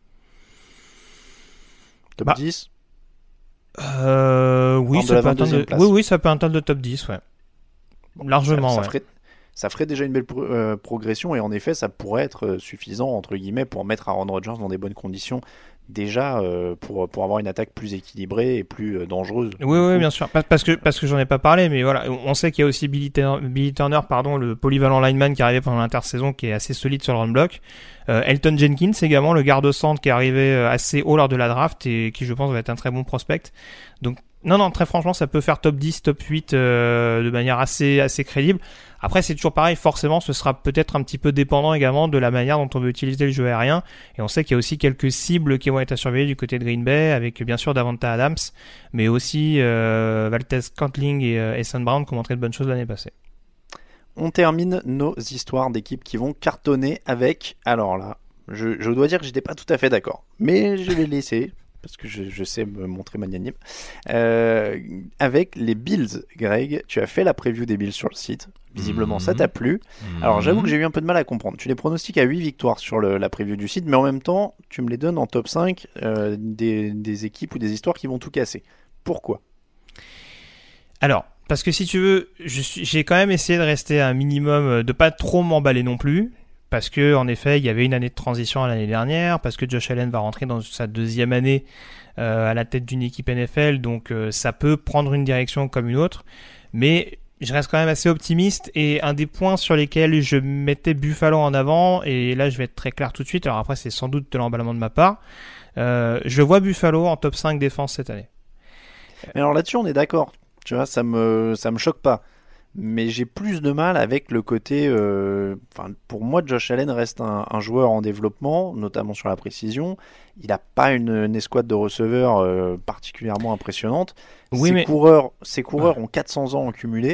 H: Top bah. dix?
C: Euh, oui, ça peut atteindre de... oui, oui, ça peut atteindre le top dix, ouais. Bon, largement,
H: ça, ça
C: ouais.
H: Ferait, ça ferait déjà une belle pro- euh, progression et en effet, ça pourrait être suffisant, entre guillemets, pour mettre Aaron Rodgers dans des bonnes conditions, déjà euh, pour, pour avoir une attaque plus équilibrée et plus euh, dangereuse.
C: Oui, oui, bien sûr. Parce que, parce que j'en ai pas parlé, mais voilà, on sait qu'il y a aussi Billy Turner, Billy Turner pardon, le polyvalent lineman qui est arrivé pendant l'intersaison, qui est assez solide sur le run block. Euh, Elton Jenkins également, le garde-centre qui est arrivé assez haut lors de la draft et qui, je pense, va être un très bon prospect. Donc, non, non, très franchement, ça peut faire top dix, top huit euh, de manière assez, assez crédible. Après, c'est toujours pareil, forcément, ce sera peut-être un petit peu dépendant également de la manière dont on veut utiliser le jeu aérien. Et on sait qu'il y a aussi quelques cibles qui vont être à surveiller du côté de Green Bay, avec bien sûr Davante Adams, mais aussi euh, Valdez Scantling et euh, Essen Brown qui ont montré de bonnes choses l'année passée.
H: On termine nos histoires d'équipes qui vont cartonner avec... Alors là, je, je dois dire que j'étais pas tout à fait d'accord, mais je vais laisser... parce que je, je sais me montrer magnanime, euh, avec les Bills. Greg, tu as fait la preview des Bills sur le site, visiblement mmh. ça t'a plu. Mmh. Alors j'avoue que j'ai eu un peu de mal à comprendre, tu les pronostiques à huit victoires sur le, la preview du site, mais en même temps tu me les donnes en top cinq euh, des, des équipes ou des histoires qui vont tout casser. Pourquoi?
C: Alors, parce que si tu veux, je suis, j'ai quand même essayé de rester à un minimum, de pas trop m'emballer non plus. Parce que, en effet, il y avait une année de transition à l'année dernière, parce que Josh Allen va rentrer dans sa deuxième année euh, à la tête d'une équipe N F L, donc euh, ça peut prendre une direction comme une autre. Mais je reste quand même assez optimiste, et un des points sur lesquels je mettais Buffalo en avant, et là je vais être très clair tout de suite, alors après c'est sans doute de l'emballement de ma part, euh, je vois Buffalo en top cinq défense cette année.
H: Mais alors là-dessus on est d'accord, tu vois, ça me, ça me choque pas. mais j'ai plus de mal avec le côté... Euh, pour moi, Josh Allen reste un, un joueur en développement, notamment sur la précision. Il n'a pas une, une escouade de receveurs euh, particulièrement impressionnante.
C: Oui,
H: ses,
C: mais...
H: coureurs, ses coureurs ont quatre cents ans en cumulé.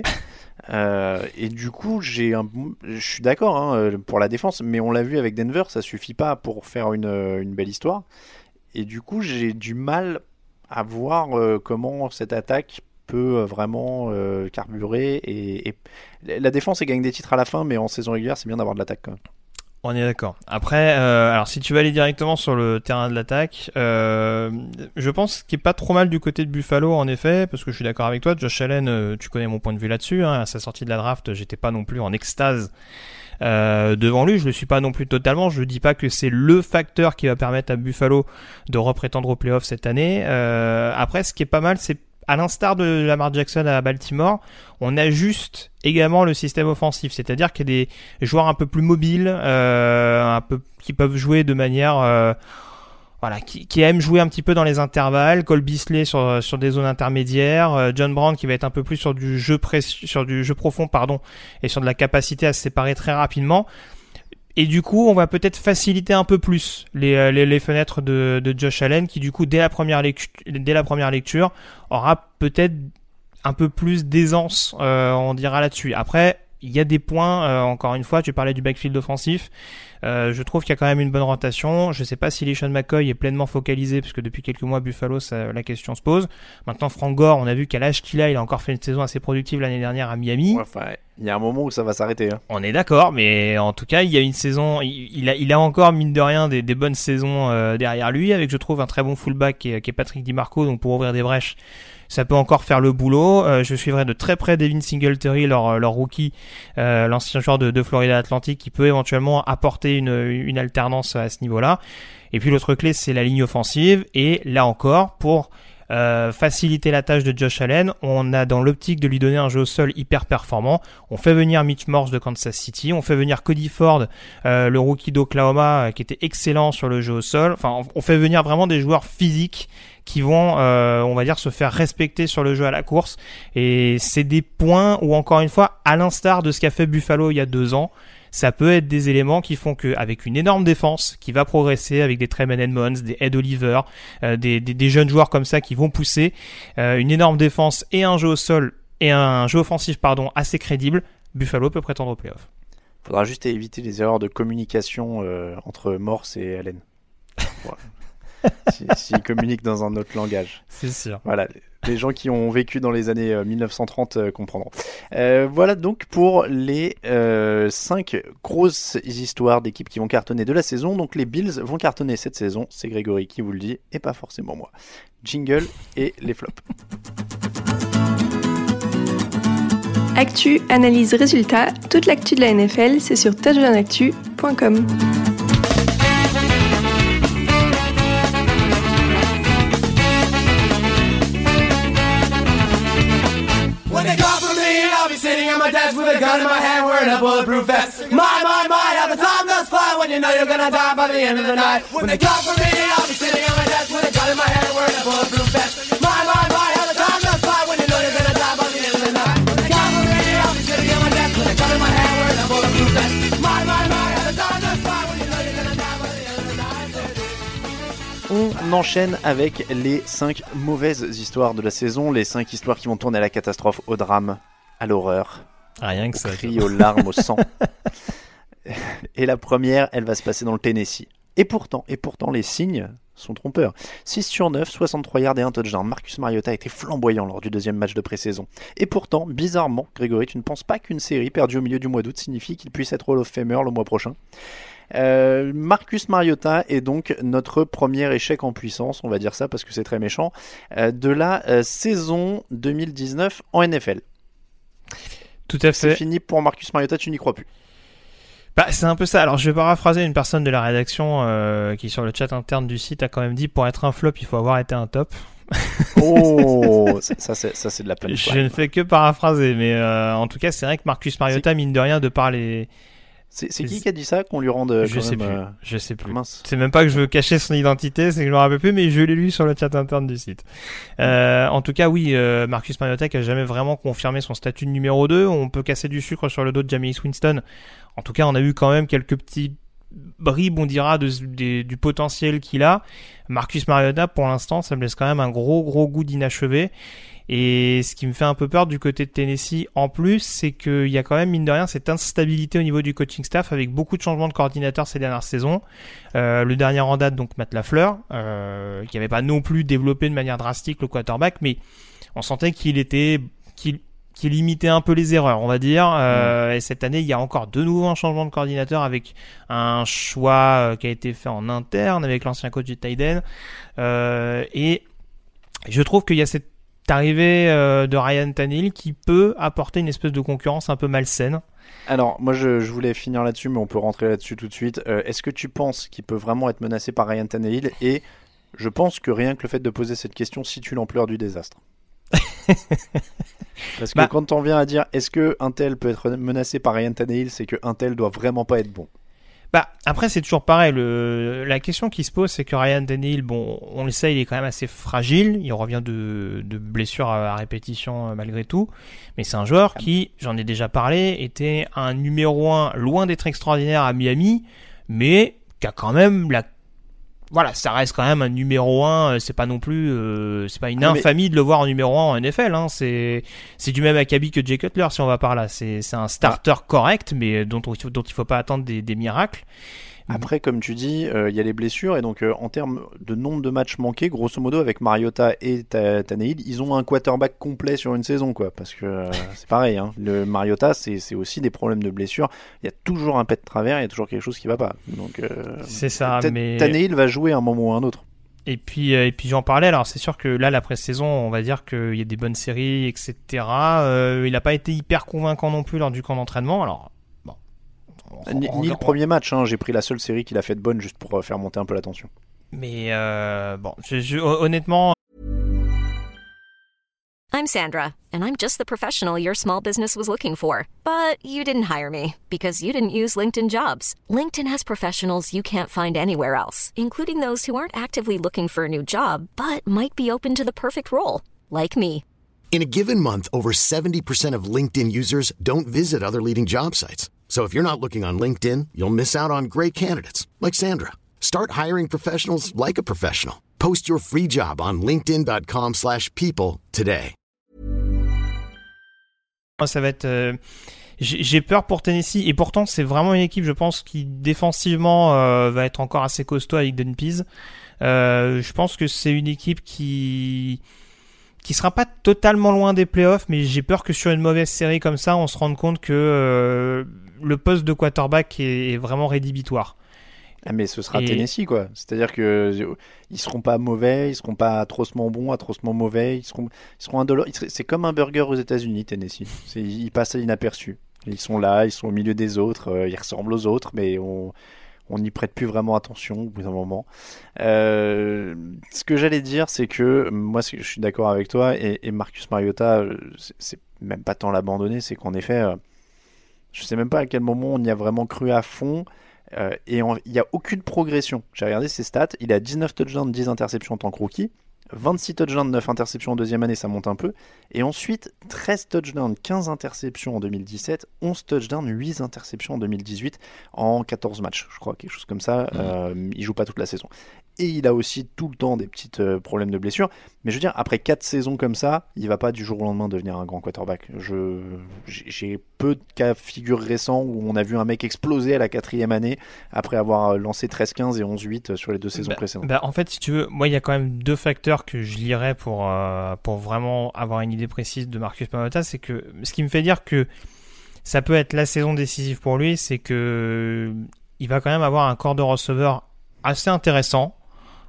H: Euh, et du coup, j'ai un... je suis d'accord hein, pour la défense, mais on l'a vu avec Denver, ça suffit pas pour faire une, une belle histoire. Et du coup, j'ai du mal à voir euh, comment cette attaque peut vraiment euh, carburer. Et, et la défense, elle gagne des titres à la fin, mais en saison régulière, c'est bien d'avoir de l'attaque quand même.
C: On est d'accord. Après, euh, alors si tu vas aller directement sur le terrain de l'attaque, euh, je pense qu'il est pas trop mal du côté de Buffalo en effet, parce que je suis d'accord avec toi. Josh Allen, euh, tu connais mon point de vue là-dessus. Hein, à sa sortie de la draft, j'étais pas non plus en extase euh, devant lui. Je le suis pas non plus totalement. Je dis pas que c'est le facteur qui va permettre à Buffalo de reprétendre aux playoffs cette année. Euh, après, ce qui est pas mal, c'est à l'instar de Lamar Jackson à Baltimore, on ajuste également le système offensif, c'est-à-dire qu'il y a des joueurs un peu plus mobiles, euh, un peu qui peuvent jouer de manière, euh, voilà, qui, qui aiment jouer un petit peu dans les intervalles. Cole Beasley sur sur des zones intermédiaires, euh, John Brown qui va être un peu plus sur du jeu pré- sur du jeu profond, pardon, et sur de la capacité à se séparer très rapidement. Et du coup, on va peut-être faciliter un peu plus les, les, les fenêtres de, de Josh Allen, qui du coup, dès la première lecture, dès la première lecture, aura peut-être un peu plus d'aisance, euh, on dira là-dessus. Après, il y a des points, euh, encore une fois, tu parlais du backfield offensif. Euh, je trouve qu'il y a quand même une bonne rotation. Je sais pas si LeSean McCoy est pleinement focalisé, puisque depuis quelques mois, Buffalo, ça, la question se pose. Maintenant, Frank Gore, on a vu qu'à l'âge qu'il a, il a encore fait une saison assez productive l'année dernière à Miami.
H: Ouais, enfin, il y a un moment où ça va s'arrêter. Hein.
C: On est d'accord, mais en tout cas, il y a une saison, il, il a, il a encore, mine de rien, des, des bonnes saisons euh, derrière lui, avec, je trouve, un très bon fullback qui est, qui est Patrick DiMarco, donc pour ouvrir des brèches, ça peut encore faire le boulot. Euh, je suivrai de très près Devin Singletary, leur, leur rookie, euh, l'ancien joueur de, de Florida Atlantic, qui peut éventuellement apporter une, une alternance à ce niveau-là. Et puis l'autre clé, c'est la ligne offensive. Et là encore, pour euh, faciliter la tâche de Josh Allen, on a dans l'optique de lui donner un jeu au sol hyper performant. On fait venir Mitch Morse de Kansas City, on fait venir Cody Ford, euh, le rookie d'Oklahoma, euh, qui était excellent sur le jeu au sol. Enfin, on fait venir vraiment des joueurs physiques qui vont, euh, on va dire, se faire respecter sur le jeu à la course. Et c'est des points où, encore une fois, à l'instar de ce qu'a fait Buffalo il y a deux ans, ça peut être des éléments qui font que, avec une énorme défense qui va progresser, avec des Tremaine Edmonds, des Ed Oliver, euh, des, des, des jeunes joueurs comme ça qui vont pousser, euh, une énorme défense et un jeu au sol et un jeu offensif, pardon, assez crédible, Buffalo peut prétendre aux playoffs.
H: Faudra juste éviter les erreurs de communication euh, entre Morse et Allen. Voilà. S'ils si, si communiquent dans un autre langage.
C: C'est sûr.
H: Voilà, les gens qui ont vécu dans les années euh, dix-neuf cent trente euh, comprendront. Euh, voilà donc pour les euh, cinq grosses histoires d'équipes qui vont cartonner de la saison. Donc les Bills vont cartonner cette saison, c'est Grégory qui vous le dit, et pas forcément moi. Jingle et les flops.
F: Actu, analyse, résultat, toute l'actu de la N F L, c'est sur touchdown actu point com.
J: Sitting on my desk with a gun in my hand, wearing a bulletproof vest. My, my, my, how the time does fly when you know you're gonna die by the end of the night. When they call for me, I'll be sitting on my desk with a gun in my hand, wearing a bulletproof vest. My, my, my, how the time does fly when you know you're gonna die by the end of the night. When they call for me, I'll be sitting on my desk with a gun in my hand, wearing a bulletproof vest. My, my, my, how the time does fly when you know you're gonna die by the end of the night.
H: On enchaîne avec les cinq mauvaises histoires de la saison, les cinq histoires qui vont tourner à la catastrophe, au drame, à l'horreur,
C: rien que
H: au
C: ça,
H: cri, aux larmes, au sang. Et la première, elle va se passer dans le Tennessee. Et pourtant, et pourtant, les signes sont trompeurs. six sur neuf, soixante-trois yards et un touchdown. Marcus Mariota a été flamboyant lors du deuxième match de pré-saison. Et pourtant, bizarrement, Grégory, tu ne penses pas qu'une série perdue au milieu du mois d'août signifie qu'il puisse être Hall of Famer le mois prochain? Euh, Marcus Mariota est donc notre premier échec en puissance, on va dire ça parce que c'est très méchant, euh, de la euh, saison deux mille dix-neuf en N F L.
C: Tout à fait.
H: C'est fini pour Marcus Mariota, tu n'y crois plus?
C: Bah, c'est un peu ça. Alors, je vais paraphraser une personne de la rédaction euh, qui, sur le chat interne du site, a quand même dit pour être un flop, il faut avoir été un top.
H: Oh, ça, c'est, ça, c'est de la peine.
C: Je ne fais que paraphraser, mais euh, en tout cas, c'est vrai que Marcus Mariota, c'est... mine de rien, de par les.
H: C'est, c'est qui qui a dit ça, qu'on lui rende
C: Je
H: quand
C: sais
H: même,
C: plus.
H: euh...
C: Je sais plus.
H: Mince.
C: C'est même pas que je veux cacher son identité, c'est que je me rappelle plus, mais je l'ai lu sur le chat interne du site. Euh, en tout cas, oui, euh, Marcus Mariota qui a jamais vraiment confirmé son statut de numéro deux. On peut casser du sucre sur le dos de Jameis Winston. En tout cas, on a eu quand même quelques petits bribes, on dira, de, de, du potentiel qu'il a. Marcus Mariota, pour l'instant, ça me laisse quand même un gros, gros goût d'inachevé. Et ce qui me fait un peu peur du côté de Tennessee en plus, c'est qu'il y a quand même, mine de rien, cette instabilité au niveau du coaching staff avec beaucoup de changements de coordinateurs ces dernières saisons. Euh, le dernier en date, donc Matt LaFleur, euh, qui n'avait pas non plus développé de manière drastique le quarterback, mais on sentait qu'il était, qu'il, qu'il limitait un peu les erreurs, on va dire. Euh, mmh. Et cette année, il y a encore de nouveau un changement de coordinateur avec un choix qui a été fait en interne avec l'ancien coach du tight end. Euh, et je trouve qu'il y a cette arrivée euh, de Ryan Tannehill qui peut apporter une espèce de concurrence un peu malsaine.
H: Alors, moi je, je voulais finir là-dessus, mais on peut rentrer là-dessus tout de suite. Euh, est-ce que tu penses qu'il peut vraiment être menacé par Ryan Tannehill ? Et je pense que rien que le fait de poser cette question situe l'ampleur du désastre. Parce que bah, quand on vient à dire est-ce que un tel peut être menacé par Ryan Tannehill, c'est que un tel doit vraiment pas être bon.
C: Bah, après, c'est toujours pareil. Le, la question qui se pose, c'est que Ryan Tannehill, bon, on le sait, il est quand même assez fragile. Il revient de, de blessures à, à répétition malgré tout. Mais c'est un joueur qui, j'en ai déjà parlé, était un numéro un loin d'être extraordinaire à Miami, mais qui a quand même la, voilà, ça reste quand même un numéro un. C'est pas non plus, euh, c'est pas une infamie mais... de le voir en numéro un en N F L. Hein. C'est, c'est du même acabit que Jay Cutler si on va par là. C'est, c'est un starter ah. correct, mais dont, dont il faut pas attendre des, des miracles.
H: Après, comme tu dis, il euh, y a les blessures et donc euh, en termes de nombre de matchs manqués, grosso modo avec Mariota et Tannehill, ils ont un quarterback complet sur une saison, quoi. Parce que euh, c'est pareil, hein. Le Mariota, c'est, c'est aussi des problèmes de blessures. Il y a toujours un pet de travers, il y a toujours quelque chose qui va pas. Donc, euh,
C: c'est ça.
H: T-
C: mais
H: Tannehill va jouer à un moment ou à un autre.
C: Et puis, et puis j'en parlais. Alors c'est sûr que là, la pré-saison, on va dire qu'il y a des bonnes séries, et cetera. Euh, il n'a pas été hyper convaincant non plus lors du camp d'entraînement. Alors.
H: Ni, ni le premier match, hein. J'ai pris la seule série qu'il a fait de bonne juste pour faire monter un peu la tension.
C: Mais euh, bon, je, je, honnêtement.
B: I'm Sandra, and I'm just the professional your small business was looking for. But you didn't hire me because you didn't use LinkedIn Jobs. LinkedIn has professionals you can't find anywhere else, including those who aren't actively looking for a new job, but might be open to the perfect role, like me.
K: In a given month, over seventy percent of LinkedIn users don't visit other leading job sites. So if you're not looking on LinkedIn, you'll miss out on great candidates like Sandra. Start hiring professionals like a professional. Post your free job on linkedin dot com slash people today.
C: Ça va être euh, j'ai peur pour Tennessee et pourtant c'est vraiment une équipe, je pense, qui défensivement euh, va être encore assez costaud avec Don Pease. Euh, je pense que c'est une équipe qui qui sera pas totalement loin des playoffs, mais j'ai peur que sur une mauvaise série comme ça, on se rende compte que euh, le poste de quarterback est, est vraiment rédhibitoire.
H: Ah mais ce sera
C: et...
H: Tennessee, quoi. C'est-à-dire que ils seront pas mauvais, ils seront pas atrocement bons, atrocement mauvais, ils seront, ils seront indolores. C'est comme un burger aux États-Unis, Tennessee. C'est, ils passent inaperçus. Ils sont là, ils sont au milieu des autres, euh, ils ressemblent aux autres, mais on on n'y prête plus vraiment attention au bout d'un moment. Euh, ce que j'allais dire, c'est que moi, je suis d'accord avec toi, et, et Marcus Mariota, c'est, c'est même pas tant l'abandonner, c'est qu'en effet, euh, je sais même pas à quel moment on y a vraiment cru à fond. Euh, et il n'y a aucune progression. J'ai regardé ses stats, il a dix-neuf touchdowns, dix interceptions en tant que rookie, vingt-six touchdowns, neuf interceptions en deuxième année, ça monte un peu, et ensuite treize touchdowns, quinze interceptions en deux mille dix-sept, onze touchdowns, huit interceptions en deux mille dix-huit en quatorze matchs, je crois, quelque chose comme ça. Mmh. Euh, il joue pas toute la saison. Et il a aussi tout le temps des petits euh, problèmes de blessure. Mais je veux dire, après quatre saisons comme ça, il va pas du jour au lendemain devenir un grand quarterback. Je, j'ai peu de cas figures récents où on a vu un mec exploser à la quatrième année après avoir lancé treize quinze et onze huit sur les deux saisons
C: bah,
H: précédentes.
C: Bah en fait, si tu veux, moi il y a quand même deux facteurs que je lirais pour, euh, pour vraiment avoir une idée précise de Marcus Mariota. C'est que ce qui me fait dire que ça peut être la saison décisive pour lui, c'est que il va quand même avoir un corps de receveur assez intéressant.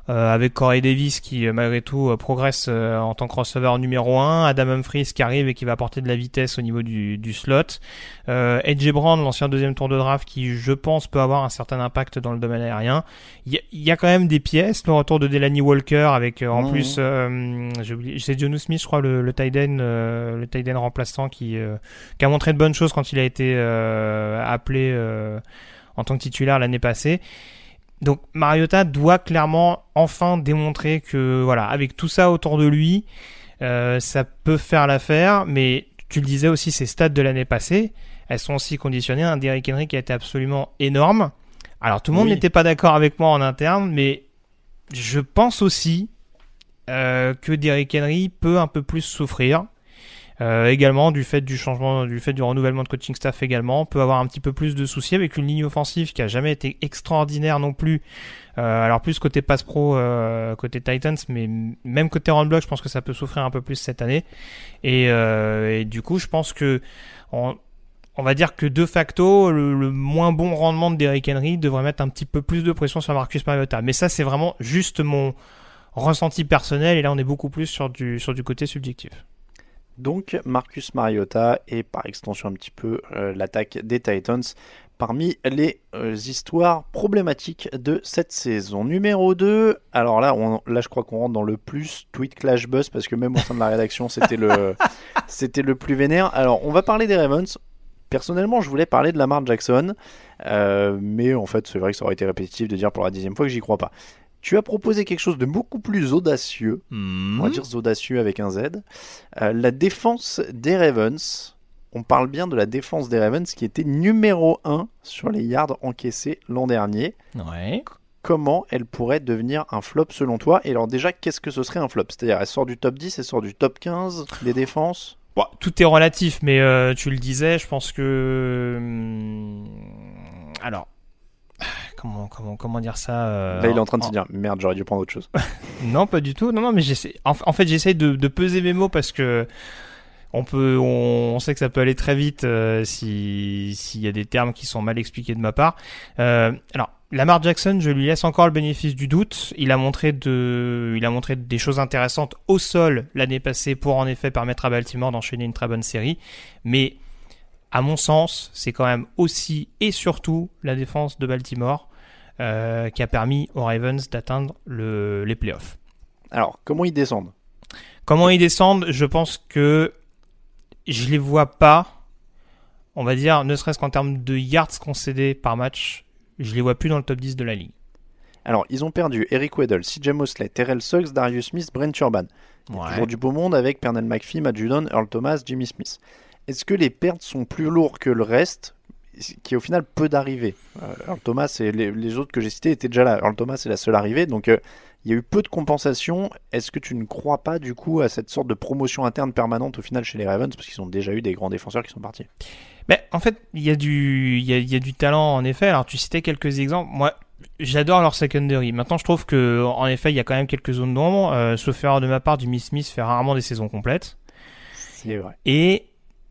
C: Euh, avec Corey Davis qui malgré tout euh, progresse euh, en tant que receveur numéro un, Adam Humphries qui arrive et qui va apporter de la vitesse au niveau du, du slot, euh, A J Brown, l'ancien deuxième tour de draft qui je pense peut avoir un certain impact dans le domaine aérien. Il y a, il y a quand même des pièces, le retour de Delanie Walker avec euh, en mmh. plus euh, j'ai oublié, c'est Jonnu Smith je crois le, le tight end euh, le tight end remplaçant qui, euh, qui a montré de bonnes choses quand il a été euh, appelé euh, en tant que titulaire l'année passée. Donc Mariota doit clairement enfin démontrer que voilà, avec tout ça autour de lui, euh, ça peut faire l'affaire. Mais tu le disais aussi, ces stats de l'année passée, elles sont aussi conditionnées à un Derrick Henry qui a été absolument énorme. Alors tout le monde oui. n'était pas d'accord avec moi en interne, mais je pense aussi euh, que Derrick Henry peut un peu plus souffrir. Euh, également du fait du changement, du fait du renouvellement de coaching staff également, peut avoir un petit peu plus de soucis avec une ligne offensive qui a jamais été extraordinaire non plus. Euh, alors plus côté pass pro, euh, côté Titans, mais même côté run block, je pense que ça peut souffrir un peu plus cette année. Et, euh, et du coup, je pense que on, on va dire que de facto, le, le moins bon rendement de Derrick Henry devrait mettre un petit peu plus de pression sur Marcus Mariota. Mais ça, c'est vraiment juste mon ressenti personnel. Et là, on est beaucoup plus sur du sur du côté subjectif.
H: Donc Marcus Mariota et par extension un petit peu euh, l'attaque des Titans parmi les euh, histoires problématiques de cette saison. Numéro deux, alors là, on, là je crois qu'on rentre dans le plus tweet clash buzz parce que même au sein de la rédaction c'était le, c'était le plus vénère. Alors on va parler des Ravens. Personnellement je voulais parler de Lamar Jackson, euh, mais en fait c'est vrai que ça aurait été répétitif de dire pour la dixième fois que j'y crois pas. Tu as proposé quelque chose de beaucoup plus audacieux, mmh. on va dire audacieux avec un Z. Euh, la défense des Ravens, on parle bien de la défense des Ravens qui était numéro un sur les yards encaissés l'an dernier.
C: Ouais.
H: Comment elle pourrait devenir un flop selon toi ? Et alors déjà, qu'est-ce que ce serait un flop ? C'est-à-dire, elle sort du top dix, elle sort du top quinze des défenses ?
C: Bon, tout est relatif, mais euh, tu le disais, je pense que... Hum... Alors... Comment, comment, comment dire ça euh,
H: Là, il est en train de se dire merde, j'aurais dû prendre autre chose.
C: Non, pas du tout. Non, non, mais j'essaie. En, en fait, j'essaie de, de peser mes mots parce que on peut, on, on sait que ça peut aller très vite euh, si s'il y a des termes qui sont mal expliqués de ma part. Euh, alors, Lamar Jackson, je lui laisse encore le bénéfice du doute. Il a montré de, il a montré des choses intéressantes au sol l'année passée pour en effet permettre à Baltimore d'enchaîner une très bonne série, mais à mon sens, c'est quand même aussi et surtout la défense de Baltimore euh, qui a permis aux Ravens d'atteindre le, les playoffs.
H: Alors, comment ils descendent ?
C: Comment ils descendent ? Je pense que je les vois pas, on va dire, ne serait-ce qu'en termes de yards concédés par match, je les vois plus dans le top dix de la ligue.
H: Alors, ils ont perdu Eric Weddle, C J Mosley, Terrell Suggs, Darius Smith, Brent Urban. Ouais. Toujours du beau monde avec Pernell McPhee, Matt Judon, Earl Thomas, Jimmy Smith. Est-ce que les pertes sont plus lourdes que le reste, qui au final peut d'arriver ? euh, Earl Thomas et les, les autres que j'ai cités étaient déjà là. Earl Thomas est la seule arrivée, donc euh, il y a eu peu de compensation. Est-ce que tu ne crois pas du coup à cette sorte de promotion interne permanente au final chez les Ravens, parce qu'ils ont déjà eu des grands défenseurs qui sont partis ?
C: Mais en fait, il y a du, il y a, il y a du talent en effet. Alors tu citais quelques exemples. Moi, j'adore leur secondary. Maintenant, je trouve que en effet, il y a quand même quelques zones d'ombre. Euh, sauf erreur de ma part, Jimmy Smith fait rarement des saisons complètes.
H: C'est vrai.
C: Et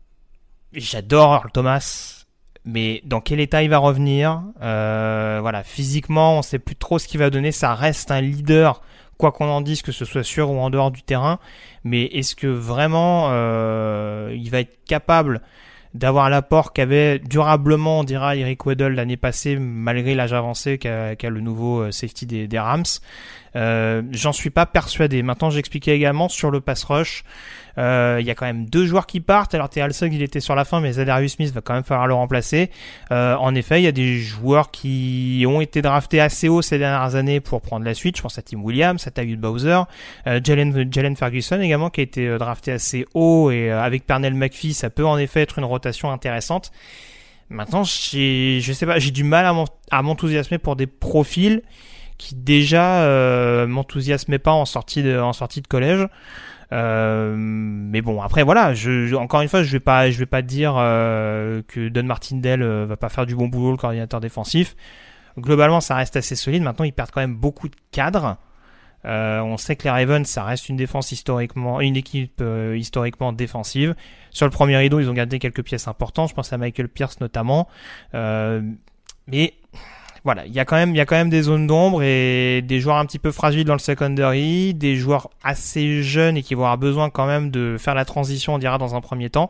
C: j'adore Earl Thomas, mais dans quel état il va revenir ? euh, Voilà, physiquement, on sait plus trop ce qu'il va donner. Ça reste un leader, quoi qu'on en dise, que ce soit sur ou en dehors du terrain. Mais est-ce que vraiment euh, il va être capable d'avoir l'apport qu'avait durablement, on dira, Eric Weddle l'année passée, malgré l'âge avancé qu'a, qu'a le nouveau safety des, des Rams. Euh, j'en suis pas persuadé. Maintenant, j'expliquais également sur le pass rush. Il euh, y a quand même deux joueurs qui partent. Alors Terrell Suggs, il était sur la fin, mais Zadarius Smith va quand même falloir le remplacer. Euh, en effet, il y a des joueurs qui ont été draftés assez haut ces dernières années pour prendre la suite. Je pense à Tim Williams, à Tyus Bowser, euh, Jalen, Jalen Ferguson également, qui a été drafté assez haut, et euh, avec Pernell McPhee, ça peut en effet être une rotation intéressante. Maintenant, j'ai, je sais pas, j'ai du mal à, m'en, à m'enthousiasmer pour des profils qui déjà euh, m'enthousiasmaient pas en sortie de, en sortie de collège. Euh, mais bon, après voilà, je, je, encore une fois, je vais pas, je vais pas dire euh, que Don Martindale euh, va pas faire du bon boulot, le coordinateur défensif. Globalement, ça reste assez solide. Maintenant, ils perdent quand même beaucoup de cadres. Euh, on sait que les Ravens, ça reste une défense historiquement, une équipe euh, historiquement défensive. Sur le premier rideau, ils ont gardé quelques pièces importantes. Je pense à Michael Pierce notamment. Euh, mais voilà, il y a quand même, il y a quand même des zones d'ombre et des joueurs un petit peu fragiles dans le secondary, des joueurs assez jeunes et qui vont avoir besoin quand même de faire la transition, on dira, dans un premier temps.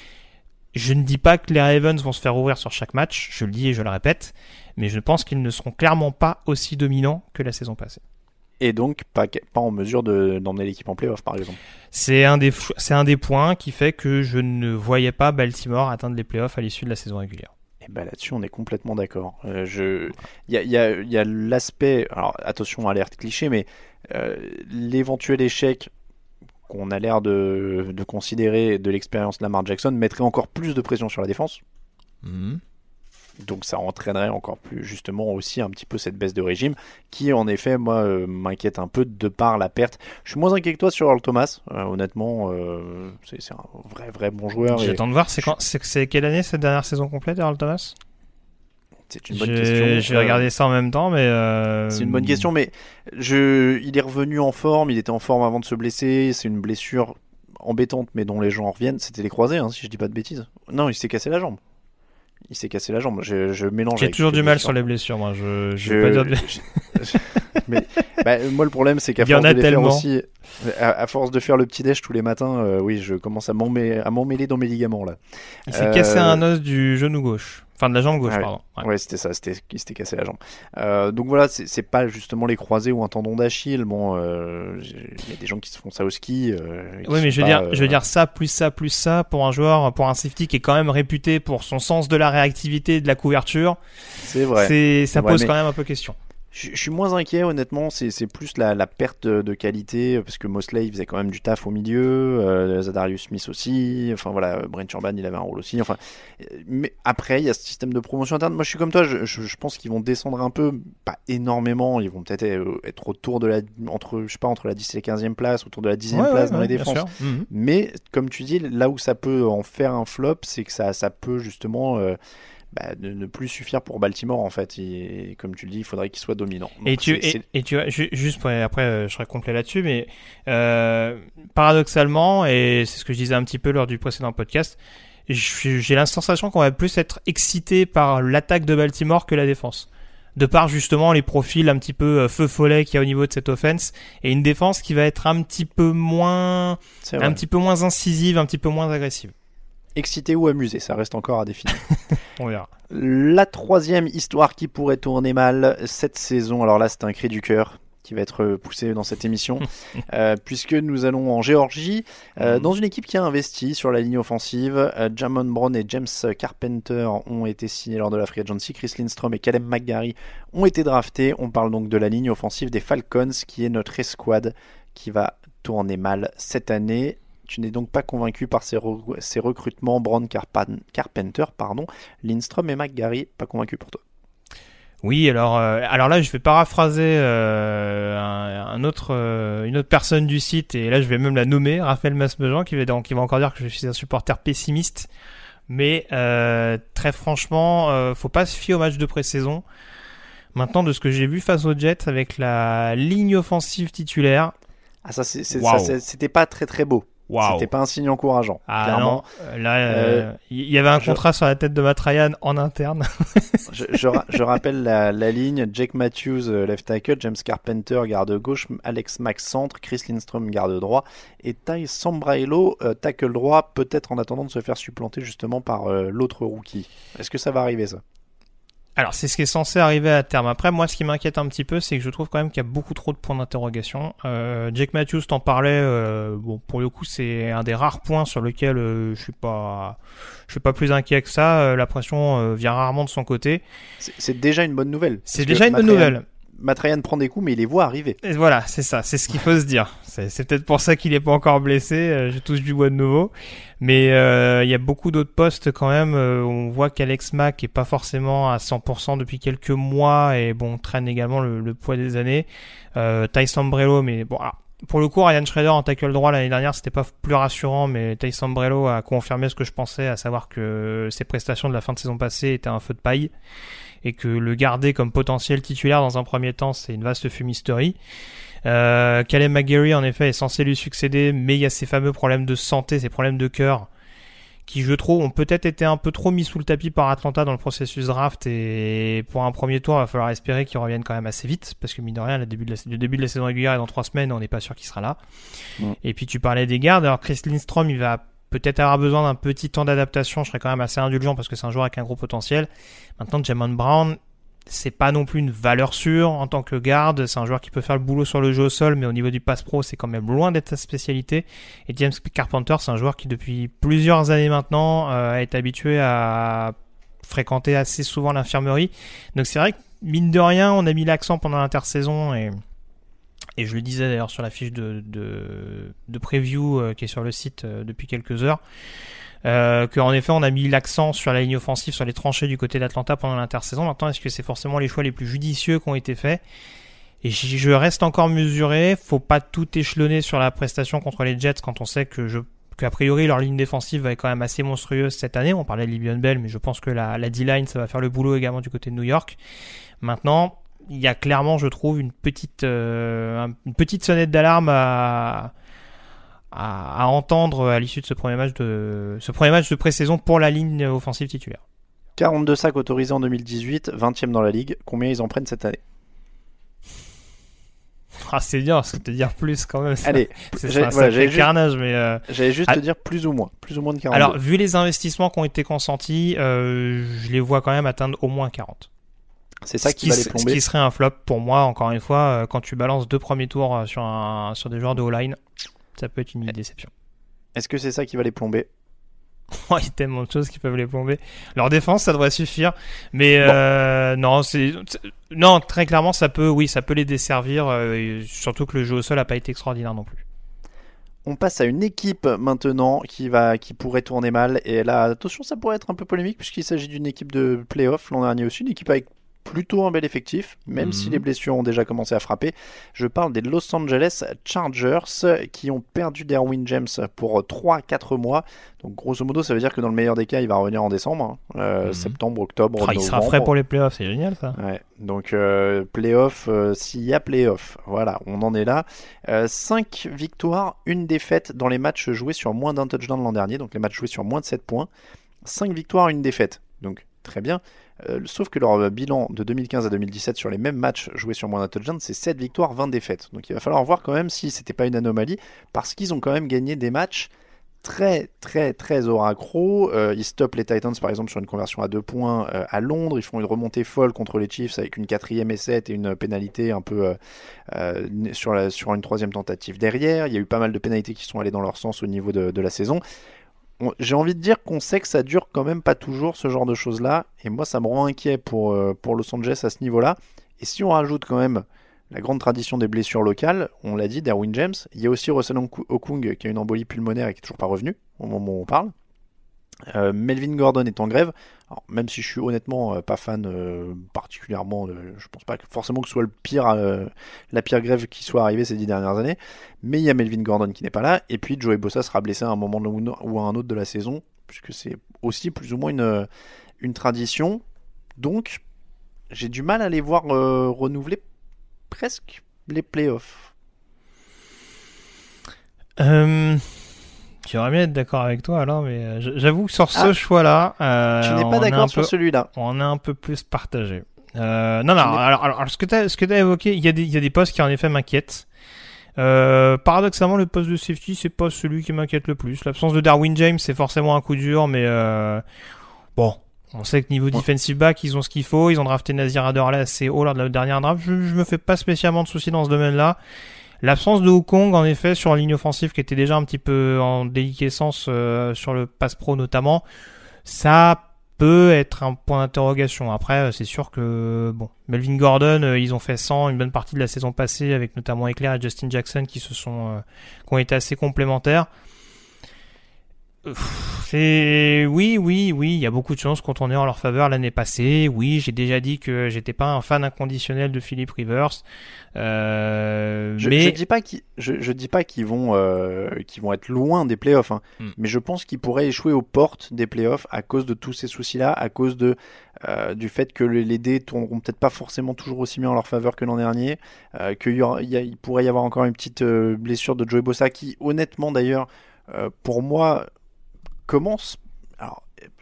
C: Je ne dis pas que les Ravens vont se faire ouvrir sur chaque match, je le dis et je le répète, mais je pense qu'ils ne seront clairement pas aussi dominants que la saison passée.
H: Et donc pas, pas en mesure de, d'emmener l'équipe en play-off, par exemple.
C: C'est un des, c'est un des points qui fait que je ne voyais pas Baltimore atteindre les playoffs à l'issue de la saison régulière.
H: Et bah là-dessus, on est complètement d'accord. Euh, je, il y a, y a, y a l'aspect, alors attention, alerte cliché, mais euh, l'éventuel échec qu'on a l'air de, de considérer de l'expérience de Lamar Jackson mettrait encore plus de pression sur la défense.
C: Mmh.
H: Donc ça entraînerait encore plus justement aussi un petit peu cette baisse de régime qui en effet moi euh, m'inquiète un peu de par la perte. Je suis moins inquiet que toi sur Earl Thomas, euh, honnêtement euh, c'est, c'est un vrai vrai bon joueur.
C: J'attends et... de voir, c'est, quand, c'est, c'est quelle année cette dernière saison complète Earl Thomas?
H: C'est une bonne
C: j'ai,
H: question.
C: Je vais euh, regarder ça en même temps, mais... Euh...
H: C'est une bonne question, mais je... il est revenu en forme, il était en forme avant de se blesser, c'est une blessure embêtante, mais dont les gens en reviennent. C'était les croisés, hein, si je dis pas de bêtises. Non, il s'est cassé la jambe. Il s'est cassé la jambe, je, je mélange.
C: J'ai toujours du mal sur les blessures, moi, je, je, je vais pas dire de...
H: je... mais, bah, moi, le problème, c'est qu'à force de les faire aussi, à, à force de faire le petit déj tous les matins, euh, oui, je commence à, m'emmêler, à m'emmêler dans mes ligaments, là.
C: Il s'est euh... cassé un os du genou gauche. Enfin, de la jambe gauche,
H: ouais,
C: pardon.
H: Ouais. ouais, c'était ça, c'était, il s'était cassé la jambe. Euh, donc voilà, c'est, c'est pas justement les croisés ou un tendon d'Achille. Bon, il euh, y a des gens qui se font ça au ski. Euh,
C: oui, mais je veux,
H: pas,
C: dire,
H: euh,
C: je veux dire ça, plus ça, plus ça, pour un joueur, pour un safety qui est quand même réputé pour son sens de la réactivité et de la couverture.
H: C'est vrai.
C: C'est, ça
H: c'est
C: pose
H: vrai,
C: quand même un peu question.
H: Je, je suis moins inquiet, honnêtement. C'est, c'est plus la, la perte de, de qualité, parce que Mosley il faisait quand même du taf au milieu, euh, Zadarius Smith aussi. Enfin voilà, Brent Urban il avait un rôle aussi. Enfin, mais après il y a ce système de promotion interne. Moi je suis comme toi, je, je, je pense qu'ils vont descendre un peu, pas énormément. Ils vont peut-être être autour de la, entre, je sais pas, entre la dix et la quinzième place, autour de la dixième
C: ouais,
H: place
C: ouais,
H: dans
C: ouais,
H: les défenses.
C: Mmh.
H: Mais comme tu dis, là où ça peut en faire un flop, c'est que ça, ça peut justement. Euh, Bah, de ne plus suffire pour Baltimore en fait, et comme tu le dis, il faudrait qu'il soit dominant. Donc
C: et tu
H: c'est,
C: et, c'est... et tu vois, juste pour, après euh, je serai complet là-dessus, mais euh, paradoxalement, et c'est ce que je disais un petit peu lors du précédent podcast, j'ai la sensation qu'on va plus être excité par l'attaque de Baltimore que la défense, de par justement les profils un petit peu feu follet qu'il y a au niveau de cette offense, et une défense qui va être un petit peu moins un petit peu moins incisive, un petit peu moins agressive.
H: Excité ou amusé, ça reste encore à définir.
C: On verra.
H: La troisième histoire qui pourrait tourner mal cette saison, alors là c'est un cri du cœur qui va être poussé dans cette émission, euh, puisque nous allons en Géorgie, euh, dans une équipe qui a investi sur la ligne offensive. euh, Jamon Brown et James Carpenter ont été signés lors de la Free Agency, Chris Lindstrom et Caleb McGarry ont été draftés. On parle donc de la ligne offensive des Falcons, qui est notre escouade qui va tourner mal cette année. Tu n'es donc pas convaincu par ces, re- ces recrutements, Brown, Carpan- Carpenter, pardon, Lindstrom et McGarry, pas convaincu pour toi?
C: Oui, alors, euh, alors là, je vais paraphraser euh, un, un autre, euh, une autre personne du site, et là, je vais même la nommer, Raphaël Masmejean, qui va, donc, qui va encore dire que je suis un supporter pessimiste. Mais euh, très franchement, euh, faut pas se fier au match de pré-saison. Maintenant, de ce que j'ai vu face aux Jets avec la ligne offensive titulaire,
H: ah ça, c'est, c'est,
C: wow.
H: ça c'est, c'était pas très très beau.
C: Wow.
H: C'était pas un signe encourageant.
C: Ah
H: clairement.
C: Non, là, il euh, euh, y avait un je... contrat sur la tête de Matt Ryan en interne.
H: je, je, je rappelle la, la ligne: Jake Matthews, left tackle, James Carpenter, garde gauche, Alex Mack, centre, Chris Lindstrom, garde droit, et Ty Sambrailo, euh, tackle droit, peut-être en attendant de se faire supplanter justement par euh, l'autre rookie. Est-ce que ça va arriver, ça?
C: Alors, c'est ce qui est censé arriver à terme. Après, moi, ce qui m'inquiète un petit peu, c'est que je trouve quand même qu'il y a beaucoup trop de points d'interrogation. Euh, Jake Matthews, t'en parlais. Euh, bon, pour le coup, c'est un des rares points sur lequel euh, je suis pas, je suis pas plus inquiet que ça. Euh, la pression euh, vient rarement de son côté.
H: C'est, c'est déjà une bonne nouvelle.
C: C'est déjà une bonne
H: Ryan,
C: nouvelle.
H: Matt Ryan prend des coups, mais il les voit arriver.
C: Et voilà, c'est ça, c'est ce qu'il faut se dire. C'est, c'est peut-être pour ça qu'il est pas encore blessé. Euh, je touche du bois de nouveau. Mais il euh, y a beaucoup d'autres postes quand même. Euh, on voit qu'Alex Mack est pas forcément à cent pour cent depuis quelques mois, et bon, traîne également le, le poids des années. Euh, Ty Sambrailo, mais bon, alors, pour le coup, Ryan Schrader en tackle droit l'année dernière, c'était pas plus rassurant, mais Ty Sambrailo a confirmé ce que je pensais, à savoir que ses prestations de la fin de saison passée étaient un feu de paille, et que le garder comme potentiel titulaire dans un premier temps, c'est une vaste fumisterie. Euh, Caleb McGarry, en effet, est censé lui succéder, mais il y a ces fameux problèmes de santé, ces problèmes de cœur, qui je trouve ont peut-être été un peu trop mis sous le tapis par Atlanta dans le processus draft, et pour un premier tour il va falloir espérer qu'ils reviennent quand même assez vite, parce que mine de rien le début de la, le début de la saison régulière est dans trois semaines, on n'est pas sûr qu'il sera là. Mm. Et puis tu parlais des gardes, alors Chris Lindstrom il va peut-être avoir besoin d'un petit temps d'adaptation, je serais quand même assez indulgent parce que c'est un joueur avec un gros potentiel. Maintenant Jamon Brown, c'est pas non plus une valeur sûre en tant que garde, c'est un joueur qui peut faire le boulot sur le jeu au sol, mais au niveau du pass pro c'est quand même loin d'être sa spécialité. Et James Carpenter, c'est un joueur qui depuis plusieurs années maintenant euh, est habitué à fréquenter assez souvent l'infirmerie, donc c'est vrai que mine de rien on a mis l'accent pendant l'intersaison, et et je le disais d'ailleurs sur la fiche de de, de preview euh, qui est sur le site euh, depuis quelques heures, Euh, qu'en effet on a mis l'accent sur la ligne offensive, sur les tranchées du côté d'Atlanta pendant l'intersaison. Maintenant, est-ce que c'est forcément les choix les plus judicieux qui ont été faits? Et je reste encore mesuré, faut pas tout échelonner sur la prestation contre les Jets quand on sait que je qu'a priori leur ligne défensive va être quand même assez monstrueuse cette année. On parlait de Le'Veon Bell, mais je pense que la, la D-line ça va faire le boulot également du côté de New York. Maintenant, il y a clairement, je trouve, une petite euh, une petite sonnette d'alarme à À, à entendre à l'issue de ce premier match de ce premier match de pré-saison pour la ligne offensive titulaire.
H: quarante-deux sacs autorisés en deux mille dix-huit, vingtième dans la ligue. Combien ils en prennent cette année?
C: Ah, c'est bien, c'est te dire plus quand même.
H: Allez,
C: c'est
H: j'ai,
C: un
H: voilà,
C: sacré
H: juste,
C: carnage, mais euh...
H: j'allais juste
C: à...
H: te dire plus ou moins, plus ou moins de quarante-deux.
C: Alors, vu les investissements qui ont été consentis, euh, je les vois quand même atteindre au moins quarante.
H: C'est ça
C: ce
H: qui,
C: qui
H: va les plomber.
C: Ce qui serait un flop pour moi, encore une fois, quand tu balances deux premiers tours sur un sur des joueurs de O-line, ça peut être une déception.
H: Est-ce que c'est ça qui va les plomber?
C: Il y a tellement de choses qui peuvent les plomber. Leur défense, ça devrait suffire. Mais bon. euh, non, c'est, c'est non, très clairement, ça peut, oui, ça peut les desservir. Euh, surtout que le jeu au sol n'a pas été extraordinaire non plus.
H: On passe à une équipe maintenant qui va, qui pourrait tourner mal. Et là, attention, ça pourrait être un peu polémique puisqu'il s'agit d'une équipe de play-off l'an dernier aussi, une équipe avec plutôt un bel effectif, même mmh. si les blessures ont déjà commencé à frapper. Je parle des Los Angeles Chargers qui ont perdu Derwin James pour trois à quatre mois. Donc grosso modo, ça veut dire que dans le meilleur des cas, il va revenir en décembre, hein. euh, mmh. septembre, octobre, oh, novembre.
C: Il sera frais pour les playoffs, c'est génial ça.
H: Ouais. Donc euh, playoff, euh, s'il y a playoff, voilà, on en est là. Euh, cinq victoires, une défaite dans les matchs joués sur moins d'un touchdown l'an dernier, donc les matchs joués sur moins de sept points. cinq victoires, une défaite, donc très bien. Euh, sauf que leur bilan de deux mille quinze à deux mille dix-sept sur les mêmes matchs joués sur moins d'un touchdown, c'est sept victoires, vingt défaites. Donc il va falloir voir quand même si c'était pas une anomalie, parce qu'ils ont quand même gagné des matchs très très très au raccro. Euh, ils stoppent les Titans par exemple sur une conversion à deux points euh, à Londres. Ils font une remontée folle contre les Chiefs avec une quatrième et sept et une pénalité un peu euh, euh, sur, la, sur une troisième tentative derrière. Il y a eu pas mal de pénalités qui sont allées dans leur sens au niveau de, de la saison. J'ai envie de dire qu'on sait que ça dure quand même pas toujours ce genre de choses-là, et moi ça me rend inquiet pour, euh, pour Los Angeles à ce niveau-là. Et si on rajoute quand même la grande tradition des blessures locales, on l'a dit, Derwin James, il y a aussi Russell Okung qui a une embolie pulmonaire et qui est toujours pas revenu au moment où on parle. Euh, Melvin Gordon est en grève. Alors, même si je suis honnêtement euh, pas fan euh, particulièrement, euh, je pense pas que forcément que ce soit le pire, euh, la pire grève qui soit arrivée ces dix dernières années, mais il y a Melvin Gordon qui n'est pas là, et puis Joey Bosa sera blessé à un moment ou à un autre de la saison, puisque c'est aussi plus ou moins une, une tradition. Donc j'ai du mal à les voir euh, renouveler presque les playoffs.
C: Euh... J'aimerais bien être d'accord avec toi, Alain, mais j'avoue que sur ce ah, choix-là, euh,
H: tu n'es pas d'accord sur
C: peu,
H: celui-là.
C: On est un peu plus partagé. Euh, non, non. Alors, alors, alors, ce que tu as, ce que tu as évoqué, il y a des, il y a des postes qui en effet m'inquiètent. Euh, paradoxalement, le poste de safety, c'est pas celui qui m'inquiète le plus. L'absence de Derwin James, c'est forcément un coup dur, mais euh, bon. On sait que niveau ouais. defensive back, ils ont ce qu'il faut. Ils ont drafté Nazir Adderley assez haut lors de la dernière draft. Je, je me fais pas spécialement de soucis dans ce domaine-là. L'absence de Okung, en effet, sur la ligne offensive qui était déjà un petit peu en déliquescence euh, sur le pass pro notamment, ça peut être un point d'interrogation. Après, c'est sûr que bon, Melvin Gordon, euh, ils ont fait cent une bonne partie de la saison passée avec notamment Eclair et Justin Jackson qui se sont, euh, qui ont été assez complémentaires. C'est oui, oui, oui, il y a beaucoup de chances qu'on tournait en leur faveur l'année passée. Oui, j'ai déjà dit que j'étais pas un fan inconditionnel de Philip Rivers. Euh,
H: je,
C: mais
H: je dis pas qu'ils, je, je dis pas qu'ils vont, euh, qu'ils vont être loin des playoffs, hein, mm. mais je pense qu'ils pourraient échouer aux portes des playoffs à cause de tous ces soucis-là, à cause de euh, du fait que les dés tourneront peut-être pas forcément toujours aussi bien en leur faveur que l'an dernier, euh, qu'il y aura, il, y a, il pourrait y avoir encore une petite euh, blessure de Joey Bosa qui, honnêtement d'ailleurs, euh, pour moi commence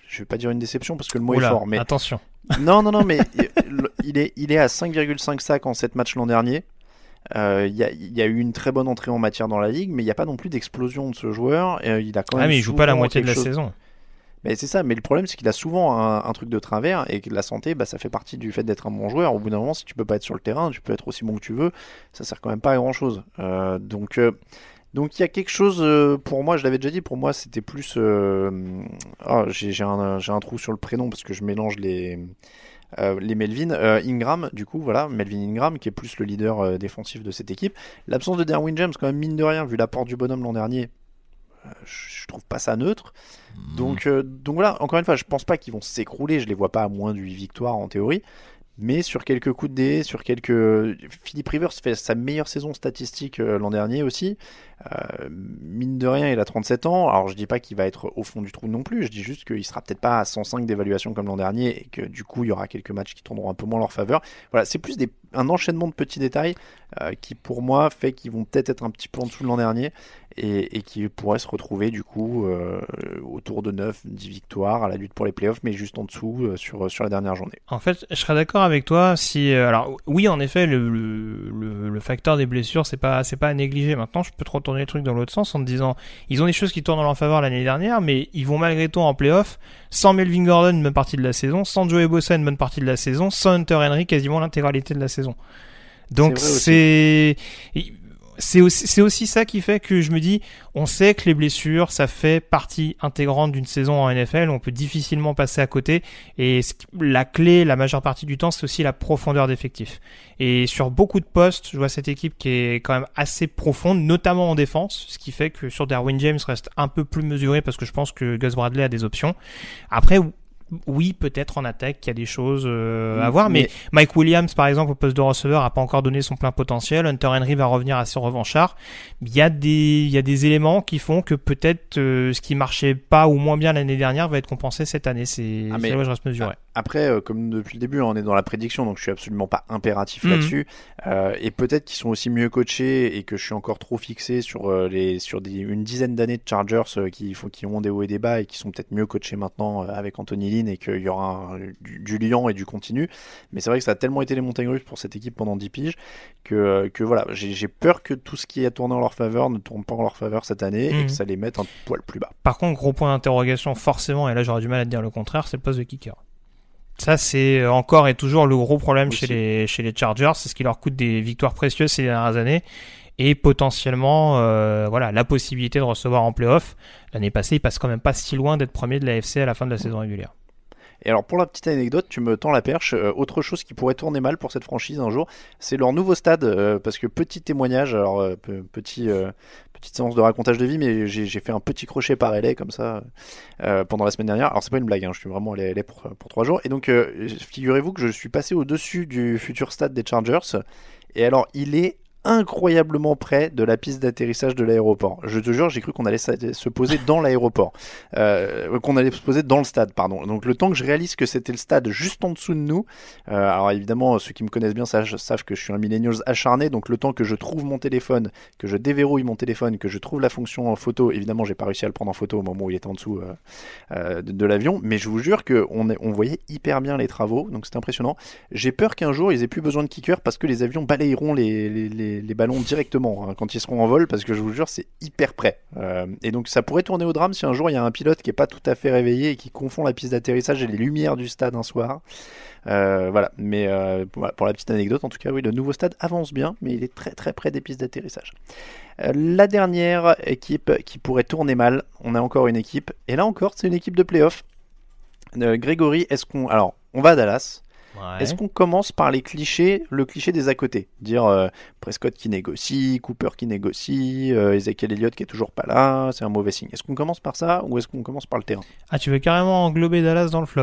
H: je vais pas dire une déception parce que le mot
C: Oula,
H: est fort, mais
C: attention.
H: Non, non, non, mais il est, il est à cinq virgule cinq sacs en sept matchs l'an dernier. Il euh, y, y a eu une très bonne entrée en matière dans la ligue, mais il n'y a pas non plus d'explosion de ce joueur. Euh, il a quand même
C: ah, mais il joue pas la moitié de la
H: chose...
C: saison.
H: Mais c'est ça, mais le problème c'est qu'il a souvent un, un truc de travers et que la santé, bah, ça fait partie du fait d'être un bon joueur. Au bout d'un moment, si tu peux pas être sur le terrain, tu peux être aussi bon que tu veux, ça sert quand même pas à grand chose. Euh, donc. Euh, Donc il y a quelque chose, euh, pour moi, je l'avais déjà dit, pour moi c'était plus... Euh, oh, j'ai, j'ai, un, j'ai un trou sur le prénom parce que je mélange les, euh, les Melvin. Euh, Ingram, du coup, voilà, Melvin Ingram, qui est plus le leader euh, défensif de cette équipe. L'absence de Derwin James, quand même, mine de rien, vu l'apport du bonhomme l'an dernier, euh, je, je trouve pas ça neutre. Mmh. Donc, euh, donc voilà, encore une fois, je pense pas qu'ils vont s'écrouler, je les vois pas à moins de huit victoires en théorie. Mais sur quelques coups de dé, sur quelques... Philip Rivers fait sa meilleure saison statistique euh, l'an dernier aussi. Euh, mine de rien, il a trente-sept ans. Alors je dis pas qu'il va être au fond du trou non plus. Je dis juste qu'il sera peut-être pas à cent cinq d'évaluation comme l'an dernier et que du coup il y aura quelques matchs qui tourneront un peu moins en leur faveur. Voilà, c'est plus des... un enchaînement de petits détails euh, qui pour moi fait qu'ils vont peut-être être un petit peu en dessous de l'an dernier et, et qui pourraient se retrouver du coup euh, autour de neuf dix victoires à la lutte pour les playoffs, mais juste en dessous euh, sur, sur la dernière journée.
C: En fait, je serais d'accord avec toi si... Euh, alors oui, en effet, le, le, le, le facteur des blessures, c'est pas, c'est pas à négliger. Maintenant, je peux te retourner le truc dans l'autre sens en te disant, ils ont des choses qui tournent en leur faveur l'année dernière, mais ils vont malgré tout en playoff, sans Melvin Gordon une bonne partie de la saison, sans Joey Bosa une bonne partie de la saison, sans Hunter Henry quasiment l'intégralité de la saison. Donc c'est... c'est... C'est aussi, c'est aussi ça qui fait que je me dis, on sait que les blessures, ça fait partie intégrante d'une saison en N F L, on peut difficilement passer à côté, et la clé, la majeure partie du temps, c'est aussi la profondeur d'effectifs. Et sur beaucoup de postes, je vois cette équipe qui est quand même assez profonde, notamment en défense, ce qui fait que sur Derwin James reste un peu plus mesuré, parce que je pense que Gus Bradley a des options. Après, oui, peut-être en attaque, il y a des choses euh, à voir, mais... mais Mike Williams, par exemple, au poste de receveur, a pas encore donné son plein potentiel. Hunter Henry va revenir assez revanchard. Il y a des, il y a des éléments qui font que peut-être euh, ce qui marchait pas ou moins bien l'année dernière va être compensé cette année. C'est, ah, mais... c'est là où je reste mesuré.
H: Après, euh, comme depuis le début, on est dans la prédiction, donc je suis absolument pas impératif mmh. là-dessus. Euh, et peut-être qu'ils sont aussi mieux coachés et que je suis encore trop fixé sur euh, les sur des, une dizaine d'années de Chargers euh, qui font qui ont des hauts et des bas et qui sont peut-être mieux coachés maintenant euh, avec Anthony Lynn et qu'il y aura un, du, du liant et du continu. Mais c'est vrai que ça a tellement été les montagnes russes pour cette équipe pendant dix piges que euh, que voilà, j'ai, j'ai peur que tout ce qui a tourné en leur faveur ne tourne pas en leur faveur cette année mmh. et que ça les mette un poil plus bas.
C: Par contre, gros point d'interrogation forcément, et là j'aurais du mal à te dire le contraire, c'est le poste de kicker. Ça, c'est encore et toujours le gros problème chez les, chez les Chargers. C'est ce qui leur coûte des victoires précieuses ces dernières années. Et potentiellement, euh, voilà, la possibilité de recevoir en play-off. L'année passée, ils passent quand même pas si loin d'être premier de la A F C à la fin de la saison régulière.
H: Et alors pour la petite anecdote, tu me tends la perche, euh, autre chose qui pourrait tourner mal pour cette franchise un jour, c'est leur nouveau stade, euh, parce que petit témoignage, alors euh, petit, euh, petite séance de racontage de vie, mais j'ai, j'ai fait un petit crochet par L A comme ça euh, pendant la semaine dernière, alors c'est pas une blague, hein, je suis vraiment allé à L A pour, pour trois jours, et donc euh, figurez-vous que je suis passé au-dessus du futur stade des Chargers, et alors il est incroyablement près de la piste d'atterrissage de l'aéroport. Je te jure, j'ai cru qu'on allait se poser dans l'aéroport, euh, qu'on allait se poser dans le stade, pardon. Donc le temps que je réalise que c'était le stade juste en dessous de nous, euh, alors évidemment ceux qui me connaissent bien savent, savent que je suis un millennials acharné, donc le temps que je trouve mon téléphone, que je déverrouille mon téléphone, que je trouve la fonction en photo, évidemment j'ai pas réussi à le prendre en photo au moment où il était en dessous euh, euh, de, de l'avion, mais je vous jure qu'on on voyait hyper bien les travaux, donc c'était impressionnant. J'ai peur qu'un jour ils aient plus besoin de kicker parce que les avions balayeront les, les, les les ballons directement hein, quand ils seront en vol, parce que je vous jure c'est hyper près euh, et donc ça pourrait tourner au drame si un jour il y a un pilote qui est pas tout à fait réveillé et qui confond la piste d'atterrissage et les lumières du stade un soir. Euh, voilà, mais euh, voilà, pour la petite anecdote, en tout cas oui, le nouveau stade avance bien, mais il est très très près des pistes d'atterrissage. Euh, la dernière équipe qui pourrait tourner mal, on a encore une équipe, et là encore c'est une équipe de play-off. euh, Grégory, est-ce qu'on... Alors on va à Dallas. Ouais. Est-ce qu'on commence par les clichés, le cliché des à côté, dire euh, Prescott qui négocie, Cooper qui négocie, euh, Ezekiel Elliott qui est toujours pas là, c'est un mauvais signe. Est-ce qu'on commence par ça ou est-ce qu'on commence par le terrain?
C: Ah, tu veux carrément englober Dallas dans le flop?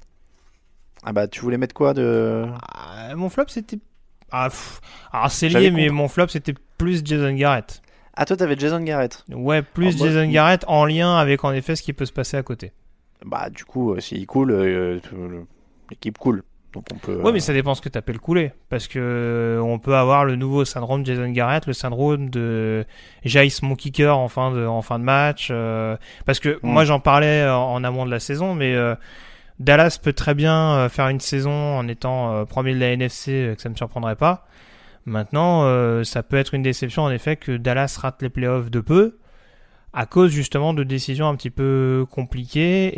H: Ah bah tu voulais mettre quoi de...
C: Ah, mon flop c'était... Ah, pff. Alors c'est lié, mais mon flop c'était plus Jason Garrett.
H: Ah toi t'avais Jason Garrett?
C: Ouais, plus Alors, Jason moi... Garrett en lien avec en effet ce qui peut se passer à côté.
H: Bah du coup, euh, s'il coule, euh, l'équipe coule. Donc on peut.
C: Oui,
H: euh...
C: mais ça dépend ce que tu appelles couler. Parce que on peut avoir le nouveau syndrome Jason Garrett, le syndrome de Jace mon kicker en fin de, en fin de match. Euh... Parce que mmh. moi, j'en parlais en, en amont de la saison, mais euh, Dallas peut très bien euh, faire une saison en étant euh, premier de la N F C, euh, que ça me surprendrait pas. Maintenant, euh, ça peut être une déception en effet que Dallas rate les playoffs de peu, à cause justement de décisions un petit peu compliquées,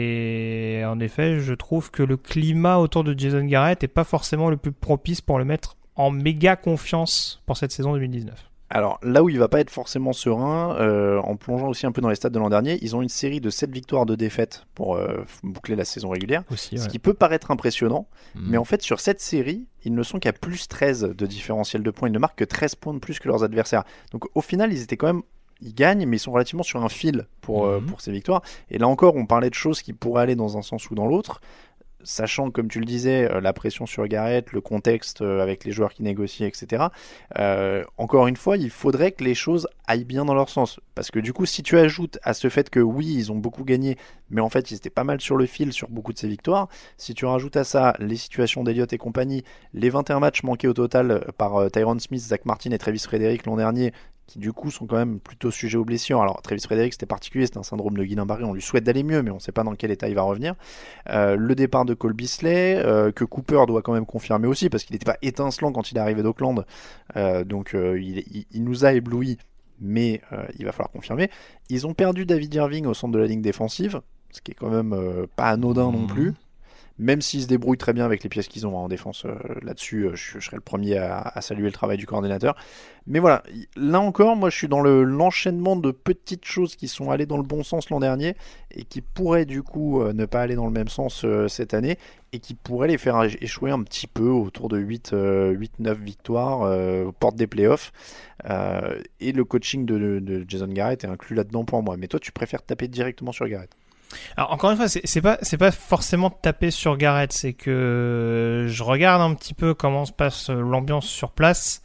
C: et en effet je trouve que le climat autour de Jason Garrett n'est pas forcément le plus propice pour le mettre en méga confiance pour cette saison deux mille dix-neuf.
H: Alors là où il va pas être forcément serein, euh, en plongeant aussi un peu dans les stats de l'an dernier, ils ont une série de sept victoires de défaites pour euh, boucler la saison régulière,
C: aussi,
H: ce
C: ouais.
H: qui peut paraître impressionnant,
C: mmh.
H: mais en fait sur cette série, ils ne sont qu'à plus treize de différentiel de points, ils ne marquent que treize points de plus que leurs adversaires. Donc au final ils étaient quand même, ils gagnent, mais ils sont relativement sur un fil pour, mmh. euh, pour ces victoires, et là encore on parlait de choses qui pourraient aller dans un sens ou dans l'autre, sachant, comme tu le disais, euh, la pression sur Garrett, le contexte euh, avec les joueurs qui négocient, et cetera. Euh, encore une fois, il faudrait que les choses aillent bien dans leur sens. Parce que du coup, si tu ajoutes à ce fait que oui, ils ont beaucoup gagné, mais en fait, ils étaient pas mal sur le fil sur beaucoup de ces victoires, si tu rajoutes à ça les situations d'Elliott et compagnie, les vingt et un matchs manqués au total par euh, Tyron Smith, Zach Martin et Travis Frederick l'an dernier, qui du coup sont quand même plutôt sujets aux blessures. Alors Travis Frederick c'était particulier, c'est un syndrome de Guillain-Barré, on lui souhaite d'aller mieux mais on ne sait pas dans quel état il va revenir. Euh, le départ de Cole Beasley, euh, que Cooper doit quand même confirmer aussi parce qu'il n'était pas étincelant quand il est arrivé d'Auckland, euh, donc euh, il, il, il nous a éblouis, mais euh, il va falloir confirmer. Ils ont perdu David Irving au centre de la ligne défensive, ce qui est quand même euh, pas anodin non plus. Même s'ils se débrouillent très bien avec les pièces qu'ils ont en défense, euh, là-dessus, euh, je, je serai le premier à, à saluer le travail du coordinateur. Mais voilà, là encore, moi je suis dans le, l'enchaînement de petites choses qui sont allées dans le bon sens l'an dernier et qui pourraient du coup euh, ne pas aller dans le même sens euh, cette année et qui pourraient les faire échouer un petit peu autour de huit neuf victoires euh, aux portes des playoffs. Euh, et le coaching de, de Jason Garrett est inclus là-dedans pour moi. Mais toi, tu préfères taper directement sur Garrett?
C: Alors encore une fois, c'est, c'est pas c'est pas forcément de taper sur Garrett, c'est que je regarde un petit peu comment se passe l'ambiance sur place.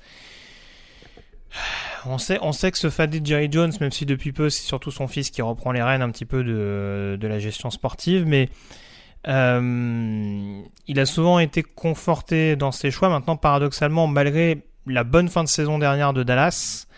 C: On sait on sait que ce fadé Jerry Jones, même si depuis peu c'est surtout son fils qui reprend les rênes un petit peu de de la gestion sportive, mais euh, il a souvent été conforté dans ses choix. Maintenant, paradoxalement, malgré la bonne fin de saison dernière de Dallas,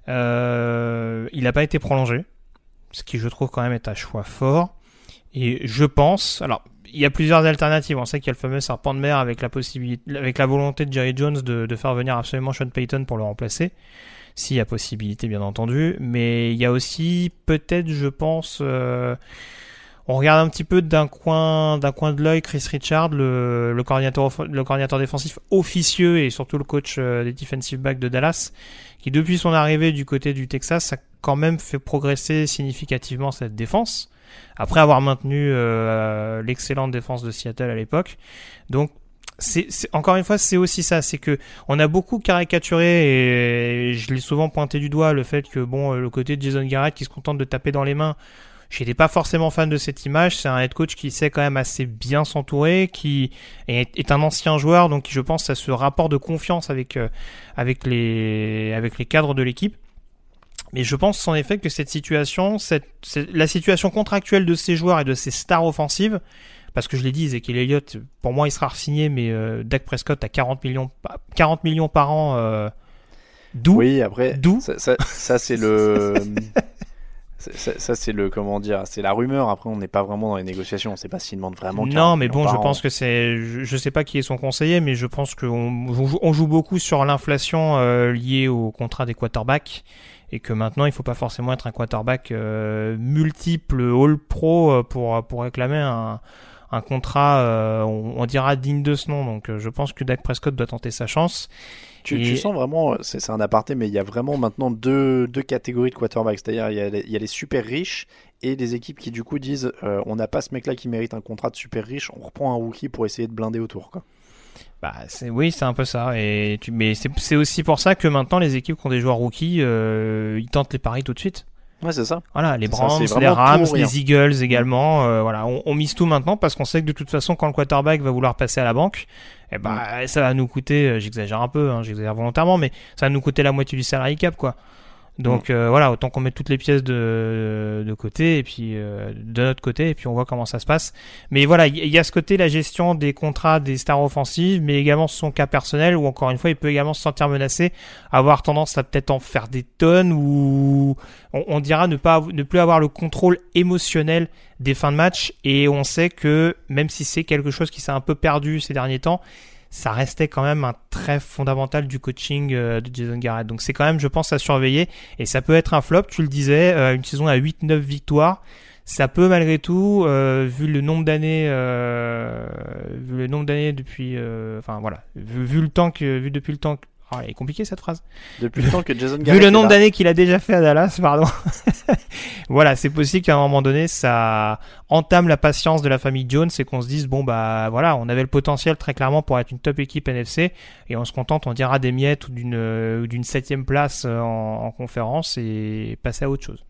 C: euh, il n'a pas été prolongé, ce qui je trouve quand même est un choix fort. Et je pense, alors il y a plusieurs alternatives. On sait qu'il y a le fameux serpent de mer avec la possibilité, avec la volonté de Jerry Jones de, de faire venir absolument Sean Payton pour le remplacer, s'il y a possibilité bien entendu. Mais il y a aussi peut-être, je pense, euh, on regarde un petit peu d'un coin, d'un coin de l'œil Chris Richard, le, le coordinateur, le coordinateur défensif officieux et surtout le coach des defensive backs de Dallas, qui depuis son arrivée du côté du Texas a quand même fait progresser significativement cette défense, après avoir maintenu euh, l'excellente défense de Seattle à l'époque. Donc c'est, c'est encore une fois c'est aussi ça, c'est que on a beaucoup caricaturé, et je l'ai souvent pointé du doigt, le fait que bon, le côté de Jason Garrett qui se contente de taper dans les mains, j'étais pas forcément fan de cette image. C'est un head coach qui sait quand même assez bien s'entourer, qui est, est un ancien joueur, donc je pense à ce rapport de confiance avec euh, avec les avec les cadres de l'équipe. Mais je pense en effet que cette situation, cette, cette, la situation contractuelle de ces joueurs et de ces stars offensives, parce que je l'ai dit, Ezekiel Elliott, pour moi il sera re-signé, mais euh, Dak Prescott à quarante millions par an, euh, d'où
H: Oui, après,
C: d'où
H: ça, ça, ça c'est le... Ça, ça c'est le comment dire, c'est la rumeur. Après, on n'est pas vraiment dans les négociations. On ne sait pas s'il demande vraiment.
C: Non, mais bon, je pense que c'est. Je, je sais pas qui est son conseiller, mais je pense qu'on on joue beaucoup sur l'inflation euh, liée au contrat des quarterbacks, et que maintenant il faut pas forcément être un quarterback euh, multiple All-Pro pour pour réclamer un un contrat, euh, on, on dira digne de ce nom. Donc, euh, je pense que Dak Prescott doit tenter sa chance.
H: Tu,
C: et...
H: tu sens vraiment, c'est, c'est un aparté, mais il y a vraiment maintenant deux, deux catégories de quarterbacks. C'est-à-dire, il y a les, il y a les super riches et des équipes qui, du coup, disent euh, on n'a pas ce mec-là qui mérite un contrat de super riche, on reprend un rookie pour essayer de blinder autour, quoi.
C: Bah, c'est, oui, c'est un peu ça. Et tu, mais c'est, c'est aussi pour ça que maintenant, les équipes qui ont des joueurs rookies, euh, ils tentent les paris tout de suite.
H: Ouais, c'est ça.
C: Voilà, les
H: c'est
C: Browns,
H: ça,
C: les Rams, les Eagles également. Euh, voilà, on, on mise tout maintenant parce qu'on sait que de toute façon, quand le quarterback va vouloir passer à la banque, eh ben, ça va nous coûter, j'exagère un peu, hein, j'exagère volontairement, mais ça va nous coûter la moitié du salary cap, quoi. Donc mmh. euh, voilà, autant qu'on mette toutes les pièces de, de côté et puis euh, de notre côté et puis on voit comment ça se passe. Mais voilà, il y, y a ce côté, la gestion des contrats des stars offensives, mais également son cas personnel où encore une fois il peut également se sentir menacé, avoir tendance à peut-être en faire des tonnes ou on, on dira ne pas ne plus avoir le contrôle émotionnel des fins de match. Et on sait que même si c'est quelque chose qui s'est un peu perdu ces derniers temps, ça restait quand même un trait fondamental du coaching de Jason Garrett. Donc c'est quand même, je pense, à surveiller. Et ça peut être un flop, tu le disais, une saison à huit neuf victoires. Ça peut malgré tout, euh, vu le nombre d'années, euh, vu le nombre d'années depuis, euh, enfin voilà, vu, vu le temps que, vu depuis le temps que, oh, elle est compliquée cette phrase.
H: Depuis le temps que Jason Garrett.
C: Vu le nombre d'années qu'il a déjà fait à Dallas, pardon. Voilà, c'est possible qu'à un moment donné, ça entame la patience de la famille Jones et qu'on se dise bon bah voilà, on avait le potentiel très clairement pour être une top équipe N F C et on se contente, on dira des miettes ou d'une euh, d'une septième place en, en conférence et passer à autre chose.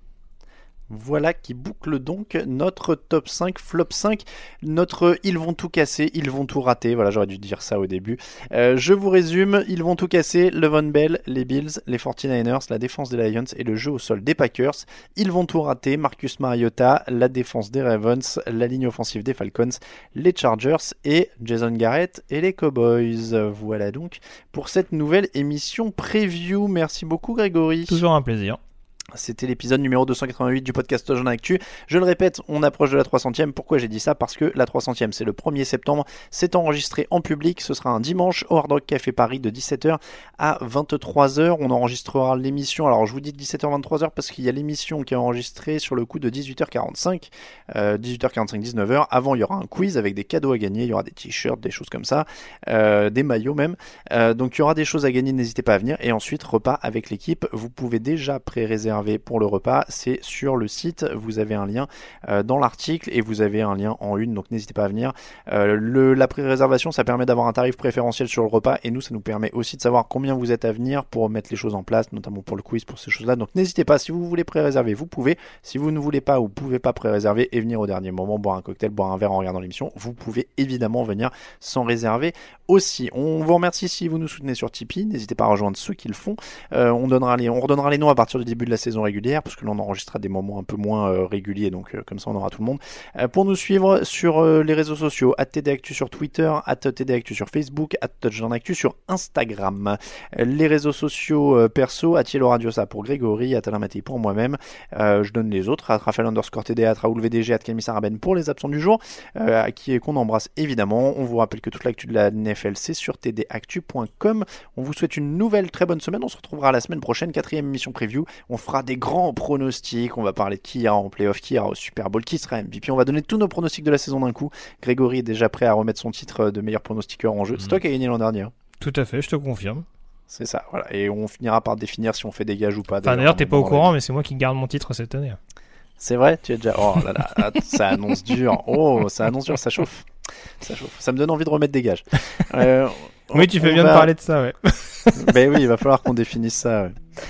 H: Voilà qui boucle donc notre top cinq, flop cinq, notre ils vont tout casser, ils vont tout rater, voilà j'aurais dû dire ça au début. Euh, je vous résume, ils vont tout casser, Le'Veon Bell, les Bills, les forty-niners, la défense des Lions et le jeu au sol des Packers. Ils vont tout rater, Marcus Mariota, la défense des Ravens, la ligne offensive des Falcons, les Chargers et Jason Garrett et les Cowboys. Voilà donc pour cette nouvelle émission preview. Merci beaucoup Grégory.
C: Toujours un plaisir.
H: C'était l'épisode numéro deux cent quatre-vingt-huit du podcast Touchdown Actu. Je le répète, on approche de la trois centième. Pourquoi j'ai dit ça ? Parce que la trois centième, c'est le premier septembre. C'est enregistré en public. Ce sera un dimanche au Hard Rock Café Paris de dix-sept heures à vingt-trois heures. On enregistrera l'émission. Alors, je vous dis dix-sept heures vingt-trois heures parce qu'il y a l'émission qui est enregistrée sur le coup de dix-huit heures quarante-cinq. Euh, dix-huit heures quarante-cinq, dix-neuf heures. Avant, il y aura un quiz avec des cadeaux à gagner. Il y aura des t-shirts, des choses comme ça. Euh, des maillots même. Euh, donc, il y aura des choses à gagner. N'hésitez pas à venir. Et ensuite, repas avec l'équipe. Vous pouvez déjà pré-réserver pour le repas. C'est sur le site, vous avez un lien euh, dans l'article et vous avez un lien en une, donc n'hésitez pas à venir. Euh, le, la pré-réservation, ça permet d'avoir un tarif préférentiel sur le repas et nous, ça nous permet aussi de savoir combien vous êtes à venir pour mettre les choses en place, notamment pour le quiz, pour ces choses-là. Donc n'hésitez pas, si vous voulez pré-réserver, vous pouvez. Si vous ne voulez pas ou pouvez pas pré-réserver et venir au dernier moment, boire un cocktail, boire un verre en regardant l'émission, vous pouvez évidemment venir sans réserver aussi. On vous remercie si vous nous soutenez sur Tipeee, n'hésitez pas à rejoindre ceux qui le font. Euh, on, donnera les, on redonnera les noms à partir du début de la saison régulière, parce que là on enregistrera des moments un peu moins euh, réguliers, donc euh, comme ça on aura tout le monde. Euh, pour nous suivre sur euh, les réseaux sociaux, arobase T D Actu sur Twitter, arobase T D Actu sur Facebook, arobase Touchdown Actu sur Instagram. Euh, les réseaux sociaux euh, perso, Atielo Radiosa pour Grégory, Atalin Mattei pour moi-même. Euh, je donne les autres, Raphaël underscore T D A, Raoul V D G, arobase Camille Saraben pour les absents du jour, euh, qui qu'on embrasse évidemment. On vous rappelle que toute l'actu de la N F L c'est sur T D actu point com. On vous souhaite une nouvelle très bonne semaine. On se retrouvera la semaine prochaine, quatrième émission preview. On fera des grands pronostics. On va parler de qui ira en playoff, qui ira au Super Bowl, qui sera M V P. On va donner tous nos pronostics de la saison d'un coup. Grégory est déjà prêt à remettre son titre de meilleur pronostiqueur en jeu. C'est mmh. toi qui as gagné l'an dernier.
C: Tout à fait, je te confirme.
H: C'est ça, voilà. Et on finira par définir si on fait des gages ou pas.
C: Enfin, d'ailleurs, t'es pas au courant, mais c'est moi qui garde mon titre cette année.
H: C'est vrai, tu es déjà. Oh là là, ça annonce dur. Oh, ça annonce dur, ça chauffe. Ça chauffe. Ça me donne envie de remettre des gages. Euh,
C: oui, tu fais bien va... de parler de ça, ouais.
H: Ben oui, il va falloir qu'on définisse ça. Ouais.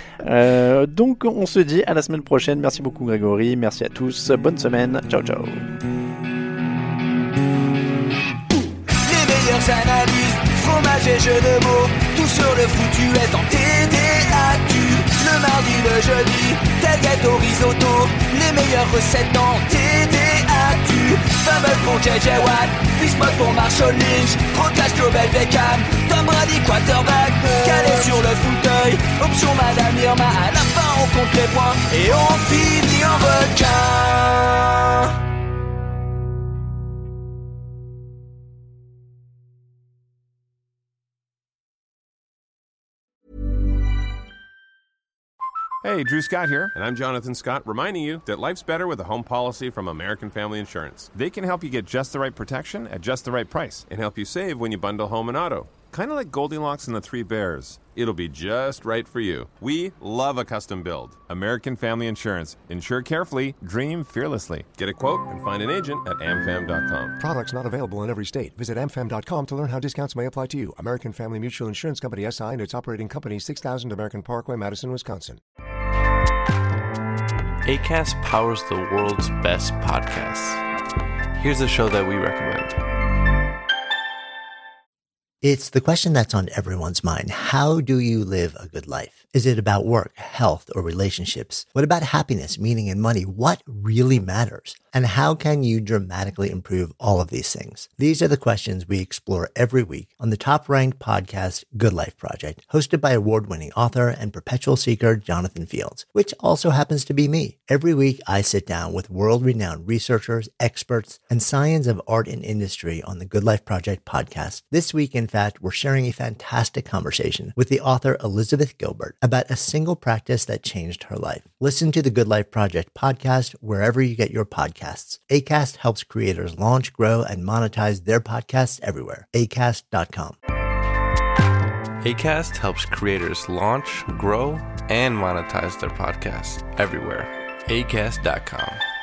H: Euh, donc, on se dit à la semaine prochaine. Merci beaucoup, Grégory. Merci à tous. Bonne semaine. Ciao, ciao.
J: Les meilleures analyses, fromage et jeux de mots. Tout sur le foutu est en T D Actu. Le mardi, le jeudi, tel gâteau risotto. Les meilleures recettes en T D Actu. Fumble pour J J Watt, Bismuth pour Marshall Lynch, Proclash Global Beckham, Tom Brady quarterback, calé sur le fauteuil, option Madame Irma, à la fin on compte les points et on finit en requin.
L: Hey, Drew Scott here, and I'm Jonathan Scott, reminding you that life's better with a home policy from American Family Insurance. They can help you get just the right protection at just the right price and help you save when you bundle home and auto. Kind of like Goldilocks and the Three Bears. It'll be just right for you. We love a custom build. American Family Insurance. Insure carefully, dream fearlessly. Get a quote and find an agent at A M fam dot com.
M: Products not available in every state. Visit A M fam dot com to learn how discounts may apply to you. American Family Mutual Insurance Company S I and its operating company, six thousand American Parkway, Madison, Wisconsin.
N: Acast powers the world's best podcasts. Here's a show that we recommend.
O: It's the question that's on everyone's mind. How do you live a good life? Is it about work, health, or relationships? What about happiness, meaning, and money? What really matters? And how can you dramatically improve all of these things? These are the questions we explore every week on the top-ranked podcast, Good Life Project, hosted by award-winning author and perpetual seeker Jonathan Fields, which also happens to be me. Every week, I sit down with world-renowned researchers, experts, and science of art and industry on the Good Life Project podcast. This week, in fact, we're sharing a fantastic conversation with the author Elizabeth Gilbert about a single practice that changed her life. Listen to the Good Life Project podcast wherever you get your podcasts. Acast helps creators launch, grow, and monetize their podcasts everywhere. acast dot com.
N: Acast helps creators launch, grow, and monetize their podcasts everywhere. acast dot com.